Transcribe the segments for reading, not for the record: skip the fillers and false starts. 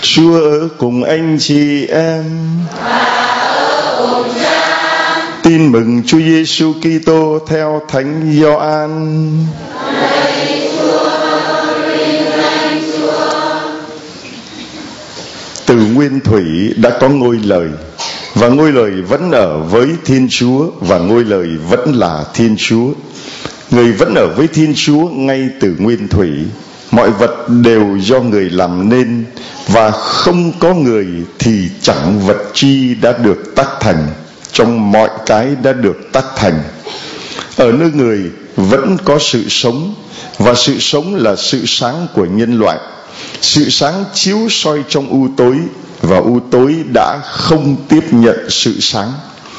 Chúa ở cùng anh chị em. Tin mừng Chúa Giêsu Kitô theo Thánh Gioan. Từ nguyên thủy đã có ngôi lời, và ngôi lời vẫn ở với Thiên Chúa, và ngôi lời vẫn là Thiên Chúa. Người vẫn ở với Thiên Chúa ngay từ nguyên thủy. Mọi vật đều do người làm nên, và không có người thì chẳng vật chi đã được tác thành. Trong mọi cái đã được tác thành. Ở nơi người vẫn có sự sống, và sự sống là sự sáng của nhân loại. Sự sáng chiếu soi trong u tối, và u tối đã không tiếp nhận sự sáng.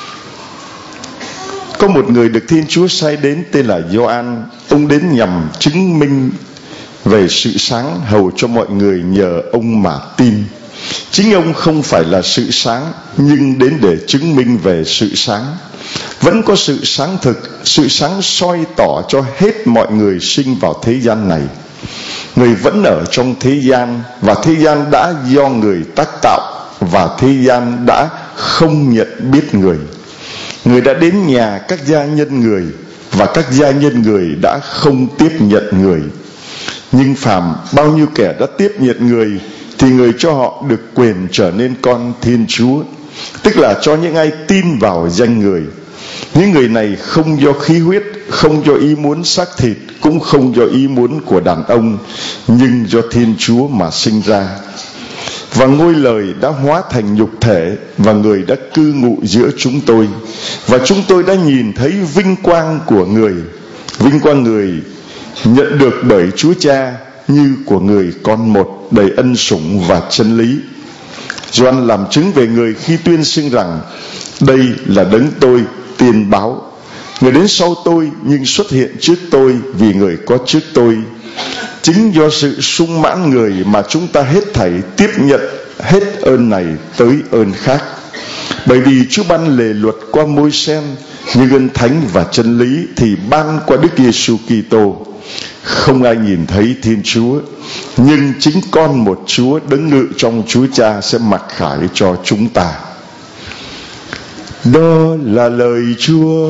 Có một người được Thiên Chúa sai đến tên là Gioan. Ông đến nhằm chứng minh về sự sáng, hầu cho mọi người nhờ ông mà tin. Chính ông không phải là sự sáng, nhưng đến để chứng minh về sự sáng. Vẫn có sự sáng thực, sự sáng soi tỏ cho hết mọi người sinh vào thế gian này. Người vẫn ở trong thế gian, và thế gian đã do người tác tạo, và thế gian đã không nhận biết người. Người đã đến nhà các gia nhân người, và các gia nhân người đã không tiếp nhận người. Nhưng phàm bao nhiêu kẻ đã tiếp nhận người, thì người cho họ được quyền trở nên con Thiên Chúa, tức là cho những ai tin vào danh người. Những người này không do khí huyết, không do ý muốn xác thịt, cũng không do ý muốn của đàn ông, nhưng do Thiên Chúa mà sinh ra. Và ngôi lời đã hóa thành nhục thể, và người đã cư ngụ giữa chúng tôi. Và chúng tôi đã nhìn thấy vinh quang của người, vinh quang người nhận được bởi Chúa Cha, như của người con một, đầy ân sủng và chân lý. Gioan làm chứng về người khi tuyên xưng rằng: đây là đấng tôi tiên báo. Người đến sau tôi, nhưng xuất hiện trước tôi, vì người có trước tôi. Chính do sự sung mãn người mà chúng ta hết thảy tiếp nhận hết ơn này tới ơn khác. Bởi vì Chúa ban lề luật qua Môi-se, nhưng ơn thánh và chân lý thì ban qua Đức Giêsu Kitô. Không ai nhìn thấy Thiên Chúa, nhưng chính con một Chúa đấng ngự trong Chúa Cha sẽ mặc khải cho chúng ta. Đó là lời Chúa.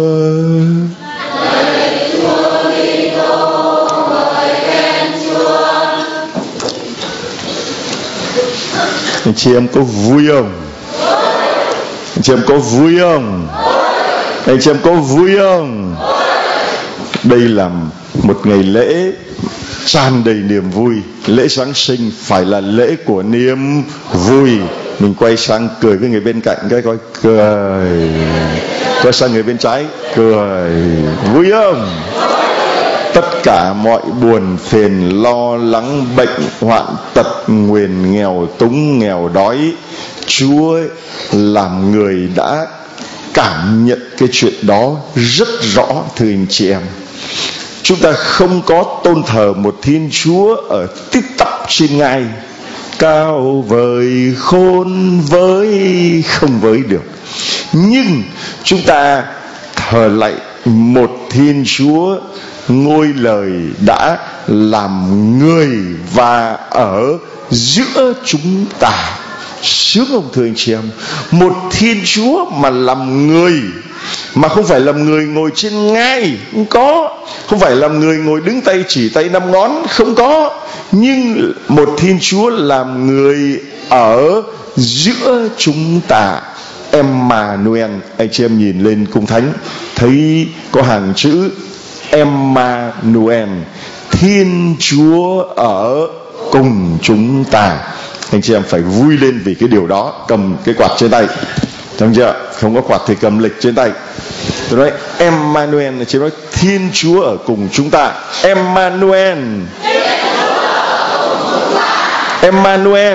Anh chị em có vui không? Anh chị em có vui không? Anh chị em có vui không? Đây là một ngày lễ tràn đầy niềm vui. Lễ Giáng sinh phải là lễ của niềm vui. Mình quay sang cười với người bên cạnh cái coi, cười. Quay sang người bên trái, cười. Vui không? Tất cả mọi buồn phiền, lo lắng, bệnh hoạn, tật nguyền, nghèo túng, nghèo đói, Chúa làm người đã cảm nhận cái chuyện đó rất rõ, thưa anh chị em. Chúng ta không có tôn thờ một Thiên Chúa ở tít tắp trên ngai, cao vời khôn với không với được, nhưng chúng ta thờ lạy một Thiên Chúa ngôi lời đã làm người và ở giữa chúng ta. Sướng không thưa anh chị em? Một Thiên Chúa mà làm người, mà không phải làm người ngồi trên ngai, không có. Không phải làm người ngồi đứng tay chỉ tay năm ngón, không có. Nhưng một Thiên Chúa làm người ở giữa chúng ta. Emmanuel. Anh chị em nhìn lên cung thánh, thấy có hàng chữ Emmanuel, Thiên Chúa ở cùng chúng ta. Anh chị em phải vui lên vì cái điều đó. Cầm cái quạt trên tay, đúng chưa? Không có quạt thì cầm lịch trên tay. Tôi nói Emmanuel, chị nói Thiên Chúa ở cùng chúng ta. Emmanuel, Emmanuel.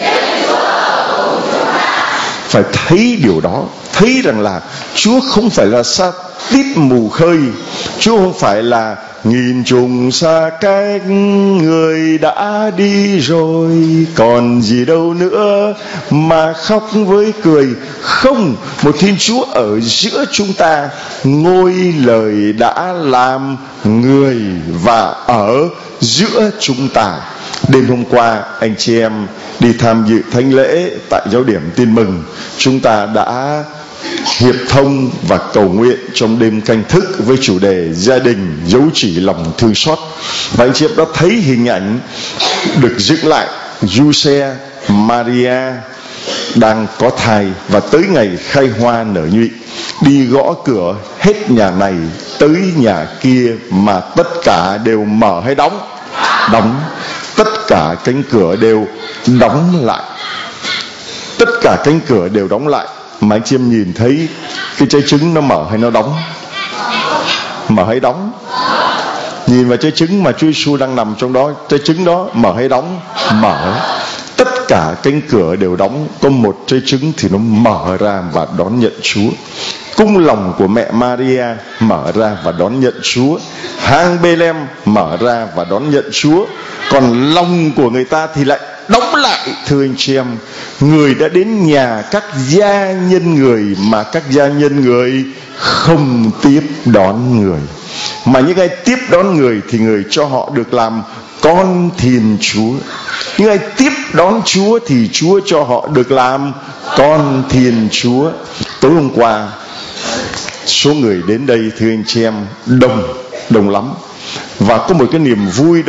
Phải thấy điều đó, thấy rằng là Chúa không phải là sa tít mù khơi, Chúa không phải là nghìn trùng xa cách, người đã đi rồi còn gì đâu nữa mà khóc với cười. Không, một Thiên Chúa ở giữa chúng ta, ngôi lời đã làm người và ở giữa chúng ta. Đêm hôm qua anh chị em đi tham dự thánh lễ tại giáo điểm Tin Mừng, chúng ta đã hiệp thông và cầu nguyện trong đêm canh thức với chủ đề gia đình dấu chỉ lòng thương xót. Và anh chị em đã thấy hình ảnh được dựng lại Giuse Maria đang có thai và tới ngày khai hoa nở nhụy, đi gõ cửa hết nhà này tới nhà kia mà tất cả đều mở hay đóng? Đóng. Tất cả cánh cửa đều đóng lại. Tất cả cánh cửa đều đóng lại. Mà anh chị em nhìn thấy cái trái trứng nó mở hay nó đóng? Mở hay đóng? Nhìn vào trái trứng mà Chúa Giêsu đang nằm trong đó, trái trứng đó mở hay đóng? Mở. Tất cả cánh cửa đều đóng, có một trái trứng thì nó mở ra và đón nhận Chúa. Cung lòng của mẹ Maria mở ra và đón nhận Chúa. Hang Bê-lem mở ra và đón nhận Chúa. Còn lòng của người ta thì lại đóng lại. Thưa anh chị em, người đã đến nhà các gia nhân người mà các gia nhân người không tiếp đón người, mà những ai tiếp đón người thì người cho họ được làm con Thiên Chúa. Những ai tiếp đón Chúa thì Chúa cho họ được làm con Thiên Chúa. Tối hôm qua số người đến đây, thưa anh chị em, đông lắm. Và có một cái niềm vui,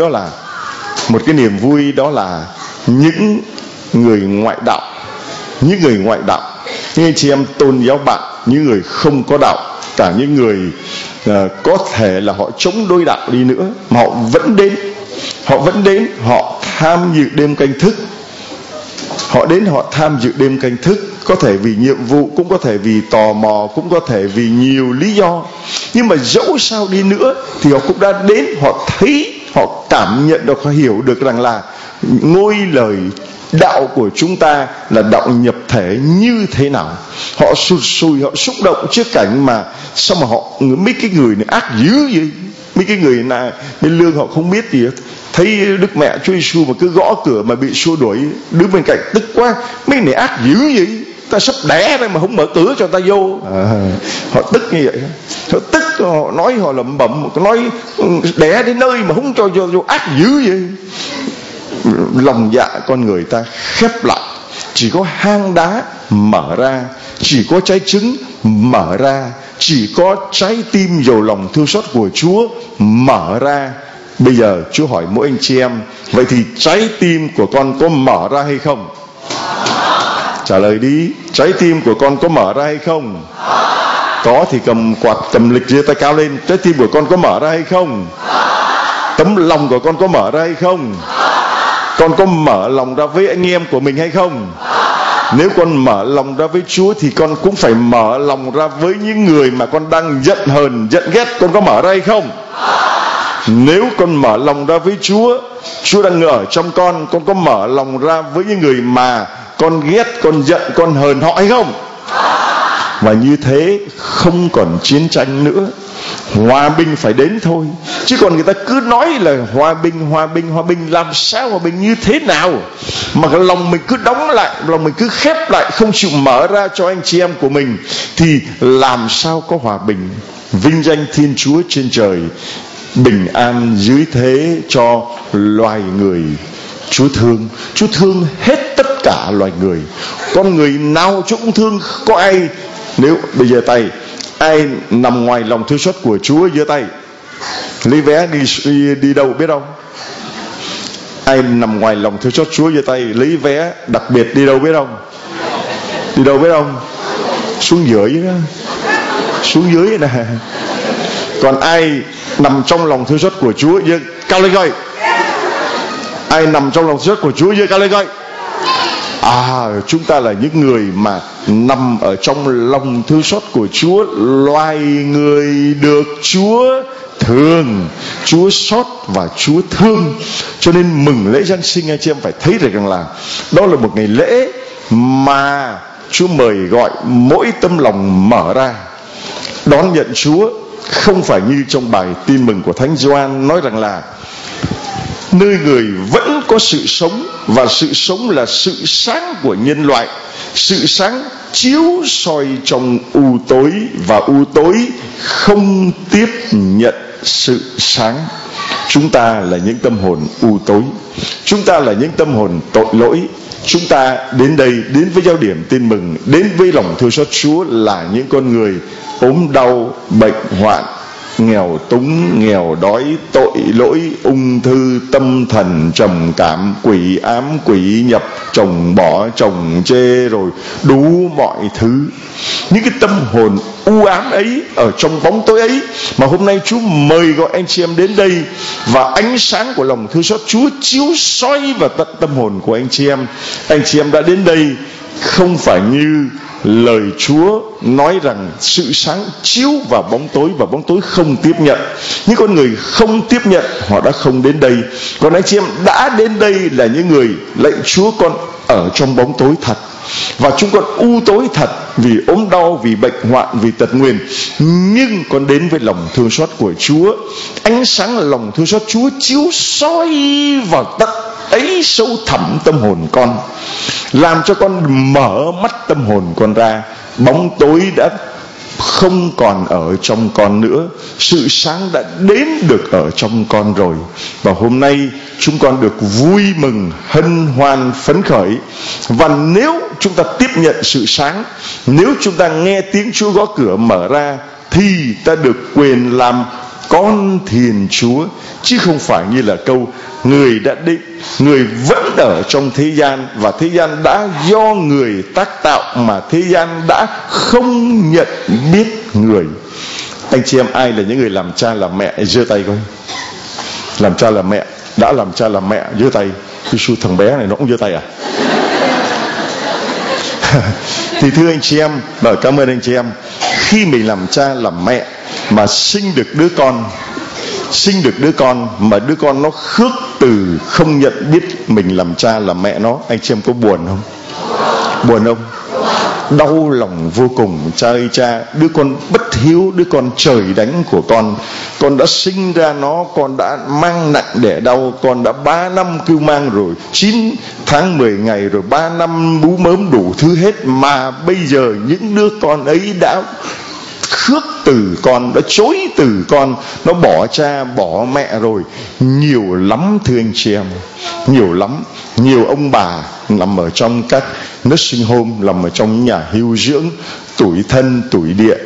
đó là những người ngoại đạo, những anh chị em tôn giáo bạn, những người không có đạo, cả những người có thể là họ chống đối đạo đi nữa mà họ vẫn đến, họ tham dự đêm canh thức. Họ đến họ tham dự đêm canh thức, có thể vì nhiệm vụ, cũng có thể vì tò mò, cũng có thể vì nhiều lý do. Nhưng mà dẫu sao đi nữa thì họ cũng đã đến, họ thấy, họ cảm nhận được, họ hiểu được rằng là ngôi lời đạo của chúng ta là đạo nhập thể như thế nào. Họ sụt sùi, họ xúc động trước cảnh mà sao mà họ, mấy cái người này ác dữ vậy, mấy cái người này bên lương họ không biết gì hết. Thấy Đức Mẹ Chúa Giêsu mà cứ gõ cửa mà bị xua đuổi, đứng bên cạnh tức quá, mấy này ác dữ vậy, ta sắp đẻ đây mà không mở cửa cho ta vô. Họ tức như vậy, họ tức, họ nói, họ lẩm bẩm, nói đẻ đến nơi mà không cho vô, ác dữ vậy. Lòng dạ con người ta khép lại, chỉ có hang đá mở ra, chỉ có trái trứng mở ra, chỉ có trái tim dầu lòng thương xót của Chúa mở ra. Bây giờ Chúa hỏi mỗi anh chị em, vậy thì trái tim của con có mở ra hay không? Trả lời đi, trái tim của con có mở ra hay không? Có thì cầm quạt, cầm lịch giơ tay cao lên. Trái tim của con có mở ra hay không? Tấm lòng của con có mở ra hay không? Con có mở lòng ra với anh em của mình hay không? Nếu con mở lòng ra với Chúa thì con cũng phải mở lòng ra với những người mà con đang giận hờn, giận ghét. Con có mở ra hay không? Nếu con mở lòng ra với Chúa, Chúa đang ở trong con có mở lòng ra với những người mà con ghét, con giận, con hờn họ hay không? Và như thế không còn chiến tranh nữa, hòa bình phải đến thôi. Chứ còn người ta cứ nói là hòa bình, làm sao hòa bình như thế nào mà cái lòng mình cứ đóng lại, lòng mình cứ khép lại, không chịu mở ra cho anh chị em của mình, thì làm sao có hòa bình? Vinh danh Thiên Chúa trên trời, bình an dưới thế cho loài người. Chúa thương hết tất cả loài người. Con người nào Chúa cũng thương. Có ai, nếu bây giờ tay, ai nằm ngoài lòng thương xót của Chúa giơ tay. Lấy vé đi đâu biết không? Ai nằm ngoài lòng thương xót Chúa giơ tay. Lấy vé đặc biệt đi đâu biết không? Đi đâu biết không? Xuống dưới đó. Xuống dưới nè. Còn ai nằm trong lòng thương xót của Chúa giơ cao lên coi. Ai nằm trong lòng thương xót của Chúa giơ cao lên coi. Chúng ta là những người mà nằm ở trong lòng thương xót của Chúa, loài người được Chúa thương, Chúa xót và Chúa thương. Cho nên mừng lễ Giáng sinh, anh chị em phải thấy được rằng là đó là một ngày lễ mà Chúa mời gọi mỗi tấm lòng mở ra đón nhận Chúa. Không phải như trong bài Tin Mừng của Thánh Gioan nói rằng là nơi người vẫn có sự sống, và sự sống là sự sáng của nhân loại. Sự sáng chiếu soi trong u tối, và u tối không tiếp nhận sự sáng. Chúng ta là những tâm hồn u tối, chúng ta là những tâm hồn tội lỗi. Chúng ta đến đây, đến với Giáo điểm Tin Mừng, đến với lòng thương xót Chúa là những con người ốm đau, bệnh hoạn, nghèo túng, nghèo đói, tội lỗi, ung thư, tâm thần trầm cảm, quỷ ám, quỷ nhập, chồng bỏ, chồng chê, rồi đủ mọi thứ. Những cái tâm hồn u ám ấy, ở trong bóng tối ấy, mà hôm nay Chúa mời gọi anh chị em đến đây, và ánh sáng của lòng thương xót Chúa chiếu soi vào tận tâm hồn của anh chị em. Anh chị em đã đến đây không phải như lời Chúa nói rằng sự sáng chiếu vào bóng tối và bóng tối không tiếp nhận. Những con người không tiếp nhận, họ đã không đến đây. Còn anh chị em đã đến đây là những người lạy Chúa, con ở trong bóng tối thật, và chúng con u tối thật, vì ốm đau, vì bệnh hoạn, vì tật nguyền, nhưng con đến với lòng thương xót của Chúa. Ánh sáng là lòng thương xót Chúa chiếu soi vào tận ấy sâu thẳm tâm hồn con, làm cho con mở mắt tâm hồn con ra. Bóng tối đã không còn ở trong con nữa, sự sáng đã đến được ở trong con rồi. Và hôm nay chúng con được vui mừng, hân hoan, phấn khởi. Và nếu chúng ta tiếp nhận sự sáng, nếu chúng ta nghe tiếng Chúa gõ cửa mở ra, thì ta được quyền làm con thiền Chúa, chứ không phải như là câu người đã định, người vẫn ở trong thế gian, và thế gian đã do người tác tạo, mà thế gian đã không nhận biết người. Anh chị em ai là những người làm cha làm mẹ giơ tay coi. Làm cha làm mẹ, đã làm cha làm mẹ giơ tay. Cái thằng bé này nó cũng giơ tay à? Thì thưa anh chị em, và cảm ơn anh chị em, khi mình làm cha làm mẹ mà sinh được đứa con mà đứa con nó khước từ không nhận biết mình làm cha làm mẹ nó, anh chị em có buồn không? Buồn không? Đau lòng vô cùng. Cha ơi cha, đứa con bất hiếu, đứa con trời đánh của con đã sinh ra nó, con đã mang nặng đẻ đau, con đã 3 năm cưu mang rồi, 9 tháng 10 ngày rồi, 3 năm bú mớm đủ thứ hết, mà bây giờ những đứa con ấy đã khước từ con, đã chối từ con, nó bỏ cha bỏ mẹ rồi. Nhiều lắm thưa anh chị em, nhiều lắm. Nhiều ông bà nằm ở trong các nursing home, nằm ở trong nhà hưu dưỡng, tủi thân tủi địa,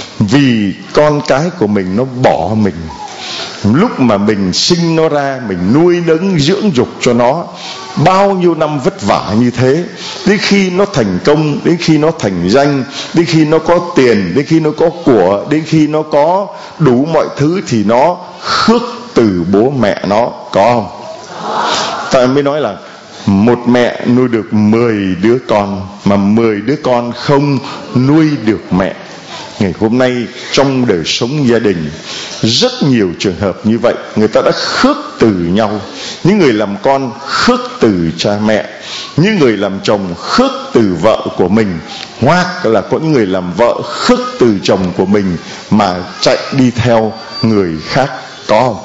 vì con cái của mình nó bỏ mình. Lúc mà mình sinh nó ra, mình nuôi nấng dưỡng dục cho nó bao nhiêu năm vất vả như thế, đến khi nó thành công, đến khi nó thành danh, đến khi nó có tiền, đến khi nó có của, đến khi nó có đủ mọi thứ, thì nó khước từ bố mẹ nó, có không? Tại mới nói là một mẹ nuôi được 10 đứa con, mà 10 đứa con không nuôi được mẹ. Ngày hôm nay trong đời sống gia đình rất nhiều trường hợp như vậy. Người ta đã khước từ nhau. Những người làm con khước từ cha mẹ, những người làm chồng khước từ vợ của mình, hoặc là có những người làm vợ khước từ chồng của mình mà chạy đi theo người khác, có không?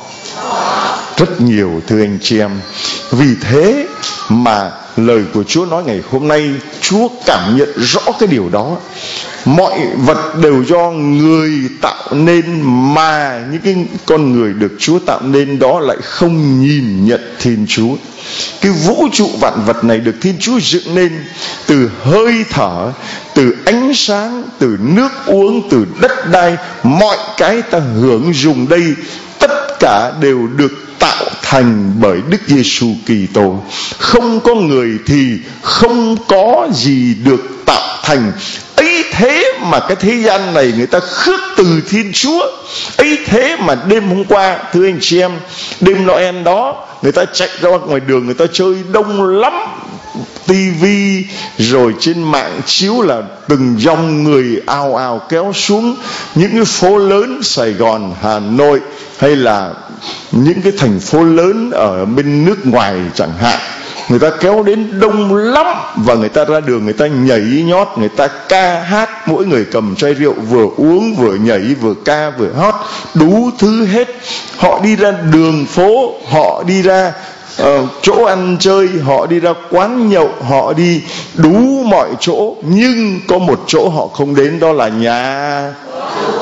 Rất nhiều thưa anh chị em. Vì thế mà lời của Chúa nói ngày hôm nay, Chúa cảm nhận rõ cái điều đó. Mọi vật đều do người tạo nên, mà những cái con người được Chúa tạo nên đó lại không nhìn nhận Thiên Chúa. Cái vũ trụ vạn vật này được Thiên Chúa dựng nên từ hơi thở, từ ánh sáng, từ nước uống, từ đất đai, mọi cái ta hưởng dùng đây, tất cả đều được tạo thành bởi Đức Giêsu Kitô. Không có người thì không có gì được tạo thành. Ấy thế mà cái thế gian này người ta khước từ Thiên Chúa. Ấy thế mà đêm hôm qua, thưa anh chị em, đêm Noel đó, người ta chạy ra ngoài đường, người ta chơi đông lắm. Tivi rồi trên mạng chiếu là từng dòng người ào ào kéo xuống những cái phố lớn Sài Gòn, Hà Nội, hay là những cái thành phố lớn ở bên nước ngoài chẳng hạn. Người ta kéo đến đông lắm, và người ta ra đường, người ta nhảy nhót, người ta ca hát, mỗi người cầm chai rượu, vừa uống vừa nhảy, vừa ca vừa hót, đủ thứ hết. Họ đi ra đường phố, họ đi ra chỗ ăn chơi, họ đi ra quán nhậu, họ đi đủ mọi chỗ, nhưng có một chỗ họ không đến, đó là nhà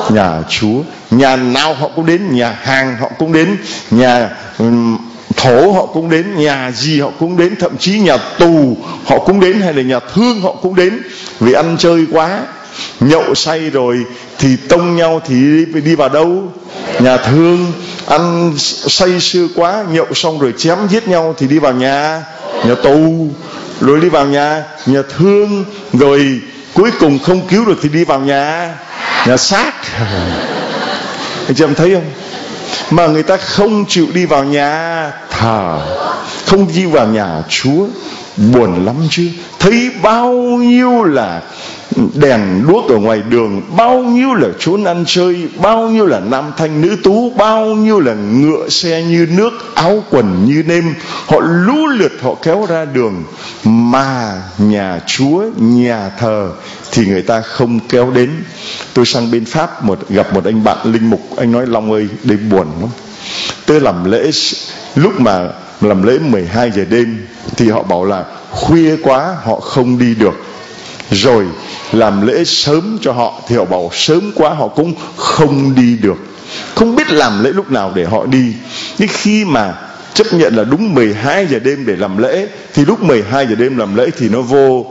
nhà Chúa. Nhà nào họ cũng đến, nhà hàng họ cũng đến, nhà thổ họ cũng đến, nhà gì họ cũng đến, thậm chí nhà tù họ cũng đến, hay là nhà thương họ cũng đến. Vì ăn chơi quá, nhậu say rồi thì tông nhau thì đi vào đâu? Nhà thương. Ăn say sưa quá, nhậu xong rồi chém giết nhau thì đi vào nhà tù, rồi đi vào nhà thương, rồi cuối cùng không cứu được thì đi vào nhà xác. Anh chị em thấy không? Mà người ta không chịu đi vào nhà thờ, không đi vào nhà Chúa. Buồn lắm chứ. Thấy bao nhiêu là đèn đuốc ở ngoài đường, bao nhiêu là chốn ăn chơi, bao nhiêu là nam thanh nữ tú, bao nhiêu là ngựa xe như nước, áo quần như nêm, họ lũ lượt họ kéo ra đường. Mà nhà Chúa, nhà thờ thì người ta không kéo đến. Tôi sang bên Pháp gặp một anh bạn linh mục, anh nói: Long ơi, đây buồn lắm. Tôi làm lễ, lúc mà làm lễ 12 giờ đêm thì họ bảo là khuya quá họ không đi được. Rồi làm lễ sớm cho họ thì họ bảo sớm quá họ cũng không đi được. Không biết làm lễ lúc nào để họ đi. Nhưng khi mà chấp nhận là đúng 12 giờ đêm để làm lễ, thì lúc 12 giờ đêm làm lễ thì nó vô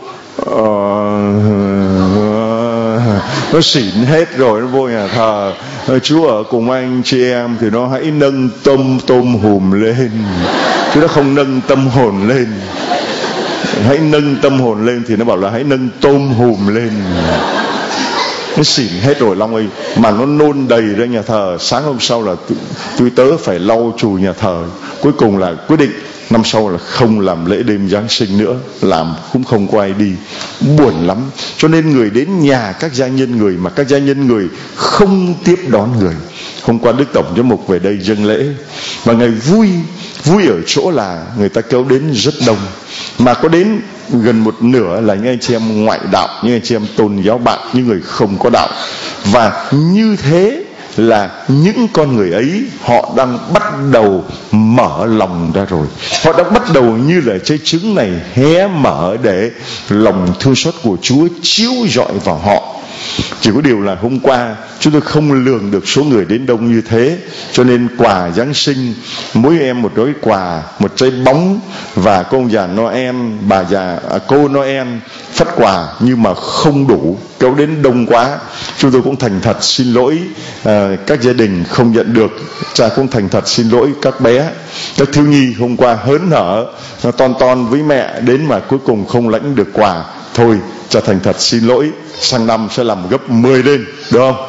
nó xỉn hết rồi, nó vô nhà thờ. Chúa ở cùng anh chị em thì nó hãy nâng tôm hùm lên, chứ nó không nâng tâm hồn lên. Hãy nâng tâm hồn lên thì nó bảo là hãy nâng tôm hùm lên. Nó xỉn hết rồi Long ơi. Mà nó nôn đầy ra nhà thờ. Sáng hôm sau là tôi tớ phải lau chùi nhà thờ. Cuối cùng là quyết định năm sau là không làm lễ đêm Giáng sinh nữa, làm cũng không có ai đi. Buồn lắm. Cho nên người đến nhà các gia nhân người mà các gia nhân người không tiếp đón người. Hôm qua Đức Tổng Giám mục về đây dâng lễ, mà Ngài vui ở chỗ là người ta kéo đến rất đông, mà có đến gần một nửa là những anh chị em ngoại đạo, những anh chị em tôn giáo bạn, những người không có đạo. Và như thế là những con người ấy họ đang bắt đầu mở lòng ra rồi. Họ đang bắt đầu như là trái trứng này hé mở để lòng thương xót của Chúa chiếu rọi vào họ. Chỉ có điều là hôm qua chúng tôi không lường được số người đến đông như thế, cho nên quà Giáng sinh mỗi em một gói quà, một trái bóng, và cô già Noel, cô Noel phát quà, nhưng mà không đủ, kéo đến đông quá. Chúng tôi cũng thành thật xin lỗi các gia đình không nhận được. Cha cũng thành thật xin lỗi các bé, các thiếu nhi hôm qua hớn hở nó ton với mẹ đến mà cuối cùng không lãnh được quà. Thôi cha thành thật xin lỗi, sang năm sẽ làm gấp 10 lên, được không?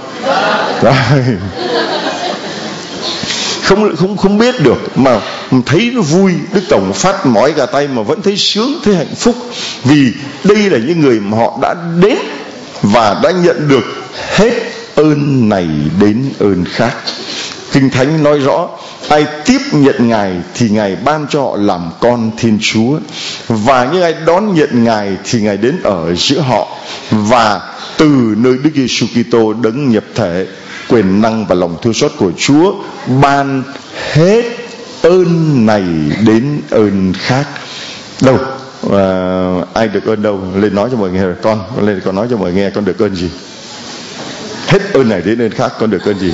Không biết được mà thấy nó vui. Đức Tổng phát mỏi cả tay mà vẫn thấy sướng, thấy hạnh phúc, vì đây là những người mà họ đã đến và đã nhận được hết ơn này đến ơn khác. Kinh Thánh nói rõ, ai tiếp nhận Ngài thì Ngài ban cho họ làm con Thiên Chúa, và những ai đón nhận Ngài thì Ngài đến ở giữa họ, và từ nơi Đức Giêsu Kitô đấng nhập thể, quyền năng và lòng thương xót của Chúa ban hết ơn này đến ơn khác. Đâu ai được ơn đâu? Lên nói cho mọi người. Lên con nói cho mọi người nghe con được ơn gì. Hết ơn này đến ơn khác, con được ơn gì?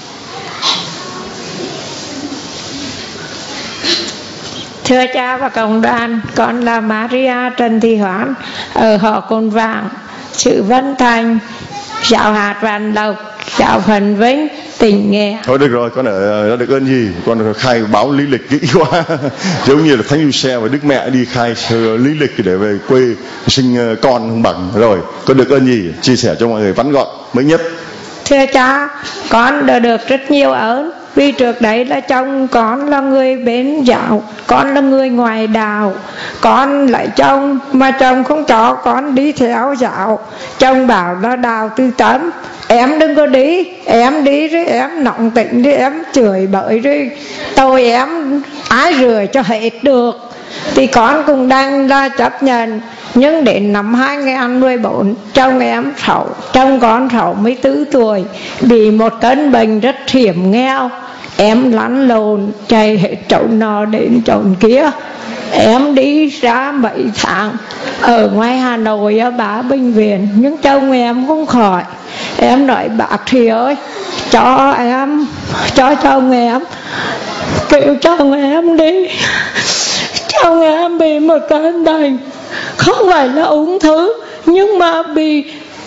Thưa cha và cộng đoàn, con là Maria Trần Thị Hoán ở họ Cồn Vàng, sự Vân Thành, giáo hạt Vạn Lộc, giáo phận Vinh, tỉnh Nghệ An. Thôi được rồi, con đã được ơn gì? Con khai báo lý lịch kỹ quá. Giống như là Thánh Giuse và Đức Mẹ đi khai lý lịch để về quê sinh con không bằng. Rồi, con được ơn gì? Chia sẻ cho mọi người vắn gọn mới nhất. Thưa cha, con đã được rất nhiều ơn. Vì trước đấy là chồng con là người bên giáo, con là người ngoài đạo. Con lại chồng mà chồng không cho con đi theo giáo. Chồng bảo là đạo tư tấn, em đừng có đi. Em đi rồi em nóng tính rồi em chửi bới rồi tôi em ái rửa cho hết được. Thì con cũng đang là chấp nhận. Nhưng đến năm 2014, chồng con 64 tuổi, bị một cơn bệnh rất hiểm nghèo. Em lăn lộn chạy hết chỗ nọ đến chỗ kia. Em đi ra mấy tháng ở ngoài Hà Nội ở 3 bệnh viện, nhưng chồng em không khỏi. Em nói bác Thị ơi, cho chồng em, kêu chồng em đi. Chồng em bị một căn bệnh, không phải là ung thư, nhưng mà bị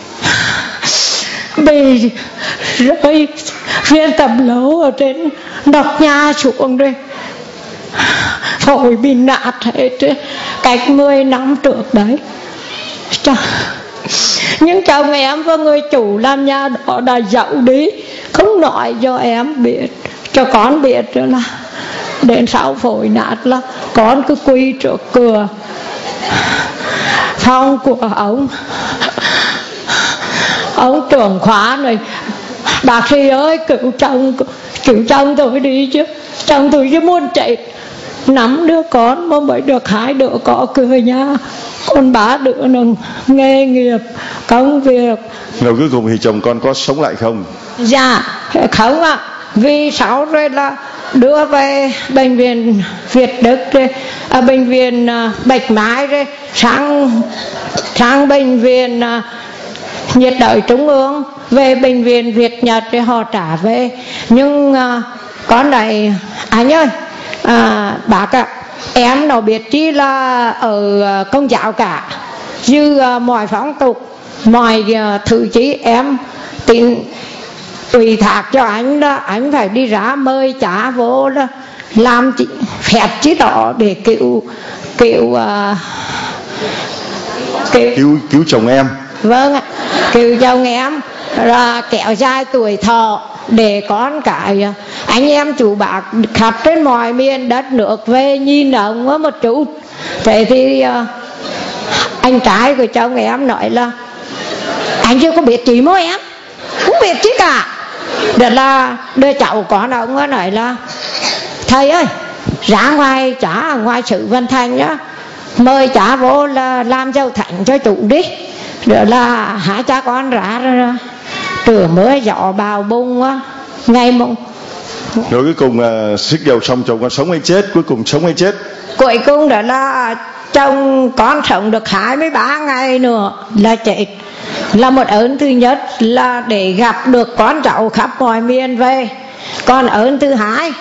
rơi viên tầm lấu ở trên nóc nhà xuống rồi, phổi bị nát hết cách 10 năm trước đấy. Nhưng chồng em và người chủ làm nhà đó đã dậu đi, không nói cho em biết, cho con biết là đến sau phổi nát là con cứ quỳ trước cửa phòng của ông trưởng khóa này: bác Sĩ ơi, cứu chồng tôi đi chứ, chồng tôi chứ muốn chạy. 5 đứa con mà mới được 2 đứa có cười nha, còn 3 đứa nó nghề nghiệp công việc. Rồi cuối cùng thì chồng con có sống lại không? Dạ không ạ. Vì sau rồi là đưa về bệnh viện Việt Đức rồi, bệnh viện Bạch Mai rồi sang bệnh viện nhiệt đới Trung ương, về bệnh viện Việt Nhật để họ trả về. Nhưng con này anh ơi, bác ạ, em nó biết chi là ở Công giáo cả, như mọi phong tục, mọi thứ chí em tin ủy thác cho anh đó, anh phải đi ra mời trả vô đó, làm phép chí đó để cứu chồng em. Vâng ạ, cứu chồng em là kéo dài tuổi thọ để con cái anh em chú bác khắp trên mọi miền đất nước về nhìn ông một chút. Thế thì anh trai của chồng em nói là anh chưa có biết chị mỗi em, không biết chứ cả. Đó là đứa cháu con ông nói là thầy ơi, ra ngoài trả ngoài sự Vân Thành đó, mời trả vô là làm dâu thạnh cho chủ đi. Đó là hai cha con ra trưa mưa gió bào bung á, ngày mùng. Rồi cuối cùng sức dầu xong chồng con sống hay chết? Cuối cùng sống hay chết? Cuối cùng đó là chồng con sống được 23 ngày nữa là chết. Là một ơn thứ nhất là để gặp được con cháu khắp mọi miền về. Còn ơn thứ hai,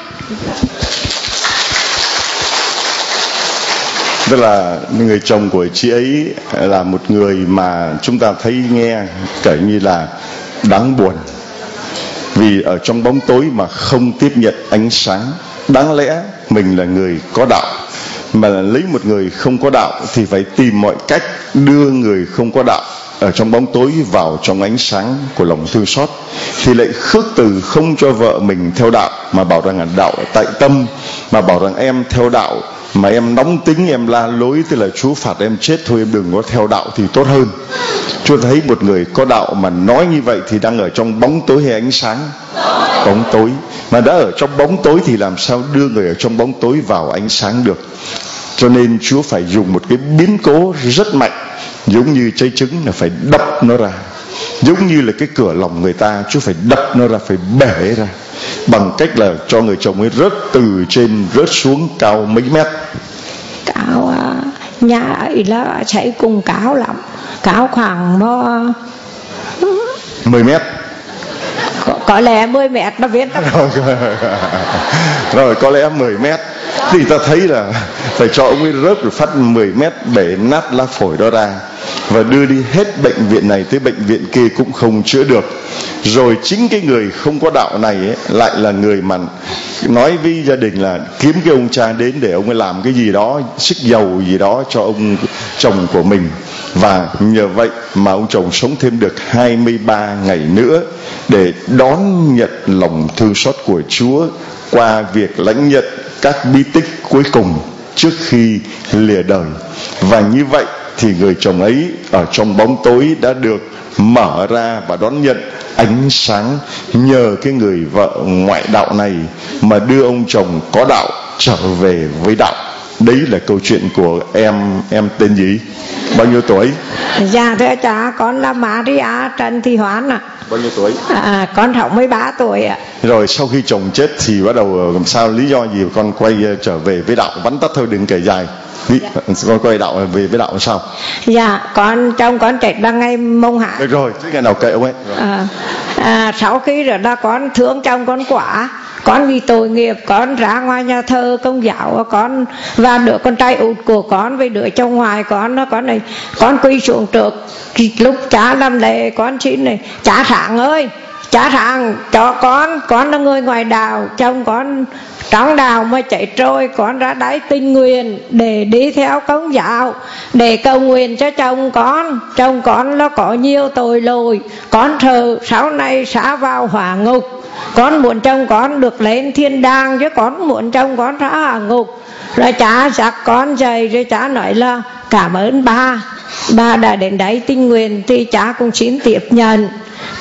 tức là người chồng của chị ấy là một người mà chúng ta thấy nghe kể như là đáng buồn, vì ở trong bóng tối mà không tiếp nhận ánh sáng. Đáng lẽ mình là người có đạo, mà lấy một người không có đạo thì phải tìm mọi cách đưa người không có đạo ở trong bóng tối vào trong ánh sáng của lòng thương xót. Thì lại khước từ không cho vợ mình theo đạo, mà bảo rằng là đạo tại tâm, mà bảo rằng em theo đạo mà em nóng tính, em la lối, tức là Chúa phạt em chết thôi, em đừng có theo đạo thì tốt hơn. Chúa thấy một người có đạo mà nói như vậy thì đang ở trong bóng tối hay ánh sáng? Bóng tối. Mà đã ở trong bóng tối thì làm sao đưa người ở trong bóng tối vào ánh sáng được? Cho nên Chúa phải dùng một cái biến cố rất mạnh, giống như trái trứng là phải đập nó ra, giống như là cái cửa lòng người ta, Chúa phải đập nó ra, phải bể ra, bằng cách là cho người chồng ấy rớt từ trên rớt xuống cao mấy mét. Cao nhà ấy là chạy cùng cao lắm, cao khoảng 10 mét. Có lẽ 10 mét nó viết rồi có lẽ 10 mét. Thì ta thấy là phải cho ông ấy rớt rồi phát 10 mét, bể nát lá phổi đó ra, và đưa đi hết bệnh viện này tới bệnh viện kia cũng không chữa được. Rồi chính cái người không có đạo này ấy, lại là người mà nói với gia đình là kiếm cái ông cha đến để ông ấy làm cái gì đó, xức dầu gì đó cho ông chồng của mình. Và nhờ vậy mà ông chồng sống thêm được 23 ngày nữa để đón nhận lòng thương xót của Chúa qua việc lãnh nhận các bí tích cuối cùng trước khi lìa đời. Và như vậy thì người chồng ấy ở trong bóng tối đã được mở ra và đón nhận ánh sáng nhờ cái người vợ ngoại đạo này mà đưa ông chồng có đạo trở về với đạo. Đấy là câu chuyện của em tên gì? Bao nhiêu tuổi? Dạ thưa cha, con là Maria Trần Thị Hoán ạ. Bao nhiêu tuổi? Con 63 tuổi ạ. Rồi sau khi chồng chết thì bắt đầu làm sao, lý do gì con quay trở về với đạo? Vắn tắt thôi, đừng kể dài. Con coi đạo về với đạo sao? Dạ, chồng con chết là ngày mùng 2. Được rồi, thế ngày nào kệ ông ấy. Sau khi rồi là con thương chồng con quá, con vì tội nghiệp con ra ngoài nhà thờ Công giáo, con và đứa con trai út của con với đứa trong ngoài con này, con quỳ xuống trước lúc cha làm lễ, con xin này: cha Thắng ơi, cha Thắng cho con là người ngoài đạo, chồng con trong đạo mà chạy trôi, con ra đấy tình nguyện để đi theo Công giáo để cầu nguyện cho chồng con là có nhiều tội lỗi, con thờ sau này sẽ vào hỏa ngục, con muốn chồng con được lên thiên đàng chứ con muốn chồng con ra hỏa ngục. Rồi cha dắt con dậy, rồi cha nói là cảm ơn ba đã đến đấy tình nguyện thì cha cũng xin tiếp nhận.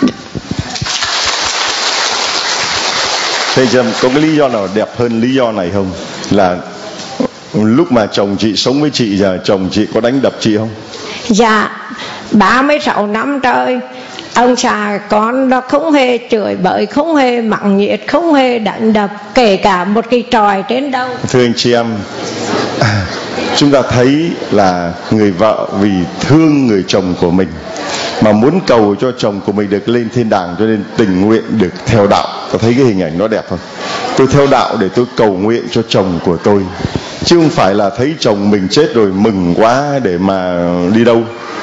Thầy Trâm, có cái lý do nào đẹp hơn lý do này không? Là lúc mà chồng chị sống với chị, giờ chồng chị có đánh đập chị không? Dạ, 36 năm trời ông xã con nó không hề chửi bới, không hề mắng nhiệt, không hề đánh đập, kể cả một cái tròi trên đâu. Thưa anh chị em, chúng ta thấy là người vợ vì thương người chồng của mình mà muốn cầu cho chồng của mình được lên thiên đàng, cho nên tình nguyện được theo đạo. Có thấy cái hình ảnh nó đẹp không? Tôi theo đạo để tôi cầu nguyện cho chồng của tôi, chứ không phải là thấy chồng mình chết rồi mừng quá để mà đi đâu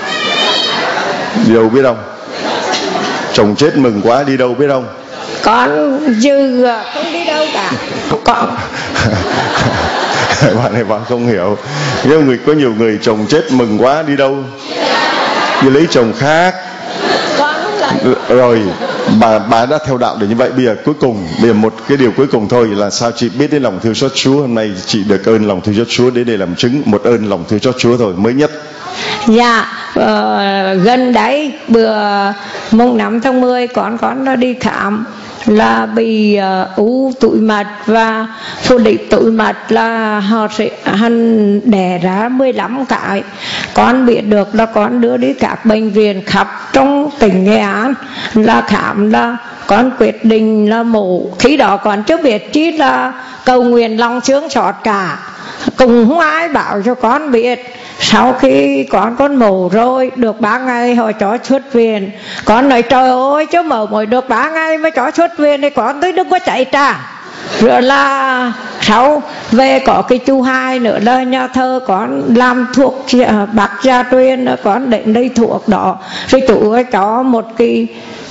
biết không? Chồng chết mừng quá đi đâu biết không? Con dư không đi đâu cả. Con bạn này bạn không hiểu. Nhưng có nhiều người chồng chết mừng quá đi đâu? Đi lấy chồng khác. Rồi bà đã theo đạo để như vậy. Bây giờ một cái điều cuối cùng thôi là sao chị biết đến lòng thương xót Chúa. Hôm nay chị được ơn lòng thương xót Chúa đến đây làm chứng một ơn lòng thương xót Chúa thôi, mới nhất. Dạ, gần đấy bữa mùng 5 tháng 10 con nó đi khám là bị u tụi mật và phù điệp tụi mật, là họ sẽ đẻ ra 15 cái. Con biết được là con đưa đi các bệnh viện khắp trong tỉnh Nghệ An là khám, là con quyết định là mổ. Khi đó con chưa biết chỉ là cầu nguyện lòng sướng xót cả, cùng không ai bảo cho con biết. Sau khi con mổ rồi được 3 ngày họ cho xuất viện. Con nói trời ơi, chứ mổ mới được 3 ngày mà cho xuất viện thì con tôi đừng có chạy trả. Rồi là sau về có cái chú hai nữa là nhà thơ con làm thuộc bác gia truyền, con đến đây thuộc đó. Rồi chú cho một cái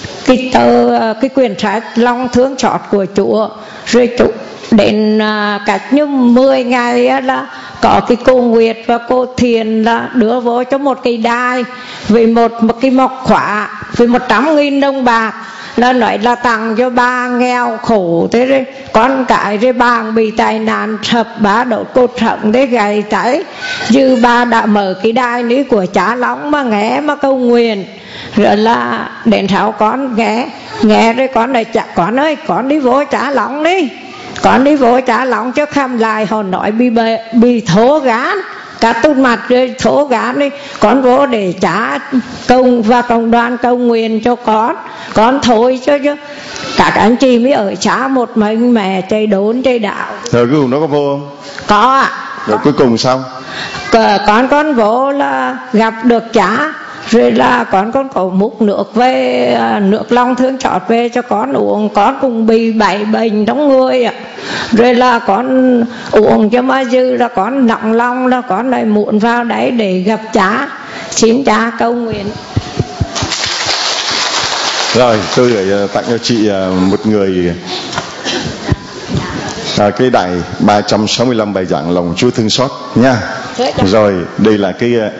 quyển sách lòng thương xót của Chúa. Rồi chú đến cách như 10 ngày là có cái cô Nguyệt và cô Thiền là đưa vô cho một cái đài với một cái móc khóa với 100.000 đồng bạc, là nói là tặng cho bà nghèo khổ. Thế rồi con cái rồi bà bị tai nạn sập bá đổ cột sống để gầy cháy, như bà đã mở cái đàiนี้của Cha Long mà nghe mà cầu nguyện. Rồi là đến sau con nghe rồi con nói con ơi, con đi vô Cha Long đi. Con đi vô Cha Long cho khám lại, họ nói bị thố gán, cả tụt mặt rồi thố gán đi. Con vô để Cha công và cộng đoàn cầu nguyện cho con thôi chứ các anh chị mới ở Cha một mình mẹ chạy đốn chạy đạo. Rồi cuối cùng nó có vô không? Có ạ. Rồi cuối cùng sao? Con vô là gặp được Cha. Rồi là con có múc nước về, nước lòng thương xót về cho con uống. Con cũng bị 7 bệnh trong người ạ. Rồi là con uống cho mà dư là con nặng lòng, là con lại muộn vào đấy để gặp Cha, xin Cha cầu nguyện. Rồi tôi gửi tặng cho chị một người cái đài 365 bài giảng lòng Chúa thương xót nha. Rồi đây là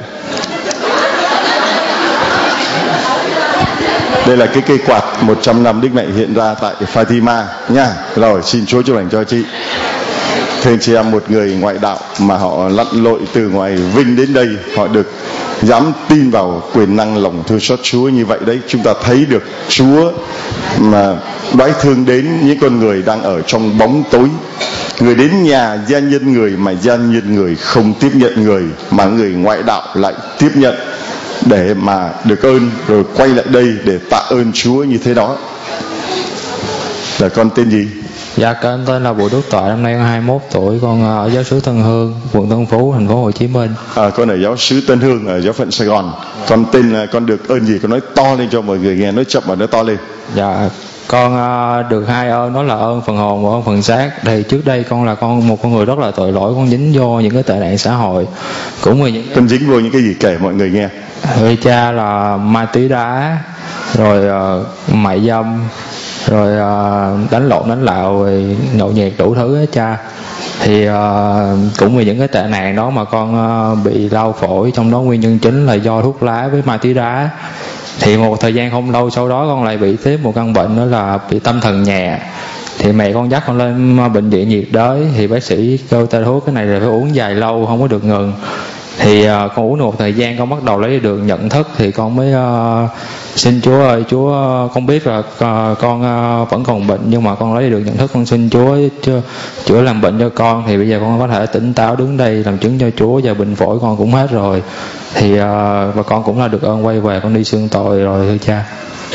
cái cây quạt 100 năm Đức Mẹ hiện ra tại Fatima nha. Rồi xin Chúa chúc lành cho chị. Thưa anh chị em, một người ngoại đạo mà họ lặn lội từ ngoài Vinh đến đây, họ được dám tin vào quyền năng lòng thương xót Chúa như vậy đấy. Chúng ta thấy được Chúa mà đoái thương đến những con người đang ở trong bóng tối. Người đến nhà gian nhân người mà gian nhân người không tiếp nhận người, mà người ngoại đạo lại tiếp nhận để mà được ơn, rồi quay lại đây để tạ ơn Chúa như thế đó. Là con tên gì? Dạ, con tên là Bùi Đức Toại, năm nay con 21 tuổi, con ở giáo xứ Tân Hương, quận Tân Phú, thành phố Hồ Chí Minh. Con ở giáo xứ Tân Hương, ở giáo phận Sài Gòn. Con tên là, con được ơn gì? Con nói to lên cho mọi người nghe, nói chậm và nói to lên. Dạ, con được 2 ơn, đó là ơn phần hồn và ơn phần xác. Thì trước đây con là một con người rất là tội lỗi, con dính vô những cái tệ nạn xã hội, cũng vì những con dính vô những cái gì kể mọi người nghe. Người cha là ma túy đá, rồi mại dâm, rồi đánh lộn đánh lạo, rồi nhậu nhẹt đủ thứ hết cha. Thì cũng vì những cái tệ nạn đó mà con bị lao phổi, trong đó nguyên nhân chính là do thuốc lá với ma túy đá. Thì một thời gian không lâu sau đó con lại bị tiếp một căn bệnh, đó là bị tâm thần nhẹ. Thì mẹ con dắt con lên bệnh viện nhiệt đới, thì bác sĩ kêu ta thuốc cái này là phải uống dài lâu, không có được ngừng. Thì con uống được một thời gian, con bắt đầu lấy được nhận thức, thì con mới xin Chúa ơi, Chúa con biết là con vẫn còn bệnh, nhưng mà con lấy được nhận thức, con xin Chúa chữa làm bệnh cho con. Thì bây giờ con có thể tỉnh táo đứng đây làm chứng cho Chúa, và bệnh phổi con cũng hết rồi. Thì và con cũng là được ơn quay về, con đi xưng tội rồi thưa cha.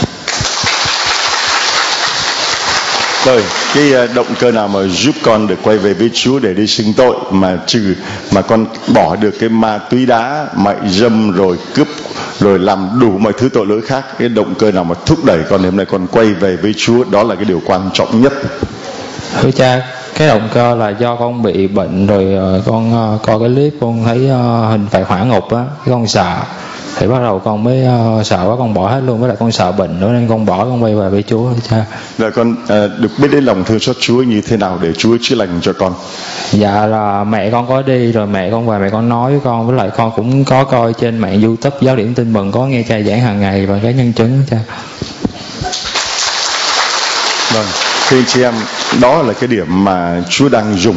Rồi, cái động cơ nào mà giúp con được quay về với Chúa để đi xưng tội, mà con bỏ được cái ma túy đá, mại dâm, rồi cướp, rồi làm đủ mọi thứ tội lỗi khác? Cái động cơ nào mà thúc đẩy con hôm nay con quay về với Chúa? Đó là cái điều quan trọng nhất. Thưa cha, cái động cơ là do con bị bệnh, rồi con coi cái clip con thấy hình phạt hỏa ngục á, con sợ. Thì bắt đầu con mới sợ quá, con bỏ hết luôn, với lại con sợ bệnh nữa nên con bỏ, con quay về với Chúa cha. Rồi con được biết đến lòng thương xót Chúa như thế nào để Chúa chữa lành cho con? Dạ là mẹ con có đi, rồi mẹ con về, mẹ con nói với con, với lại con cũng có coi trên mạng YouTube Giáo Điểm Tin Mừng, có nghe cha giảng hàng ngày và cái nhân chứng cha. Vâng, thưa anh chị em, đó là cái điểm mà Chúa đang dùng.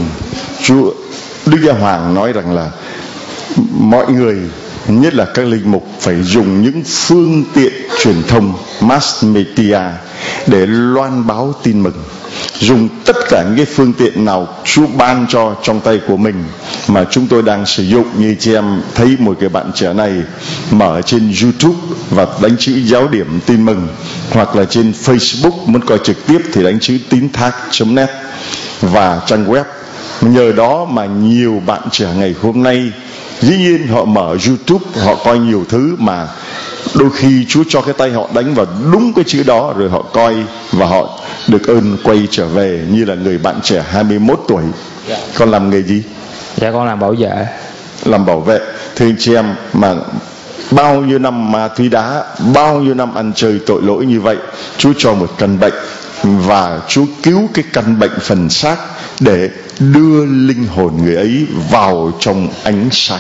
Đức Giáo Hoàng nói rằng là mọi người, nhất là các linh mục, phải dùng những phương tiện truyền thông mass media để loan báo tin mừng. Dùng tất cả những cái phương tiện nào Chúa ban cho trong tay của mình mà chúng tôi đang sử dụng. Như chị em thấy một cái bạn trẻ này mở trên YouTube và đánh chữ Giáo Điểm Tin Mừng, hoặc là trên Facebook muốn coi trực tiếp thì đánh chữ tínthác.net và trang web. Nhờ đó mà nhiều bạn trẻ ngày hôm nay, dĩ nhiên họ mở YouTube, họ coi nhiều thứ mà đôi khi Chúa cho cái tay họ đánh vào đúng cái chữ đó, rồi họ coi và họ được ơn quay trở về. Như là người bạn trẻ 21 tuổi. Dạ. Con làm nghề gì? Dạ con làm bảo vệ. Làm bảo vệ. Thưa anh chị em, mà bao nhiêu năm ma túy đá, bao nhiêu năm ăn chơi tội lỗi như vậy, Chúa cho một căn bệnh, và Chúa cứu cái căn bệnh phần xác để đưa linh hồn người ấy vào trong ánh sáng.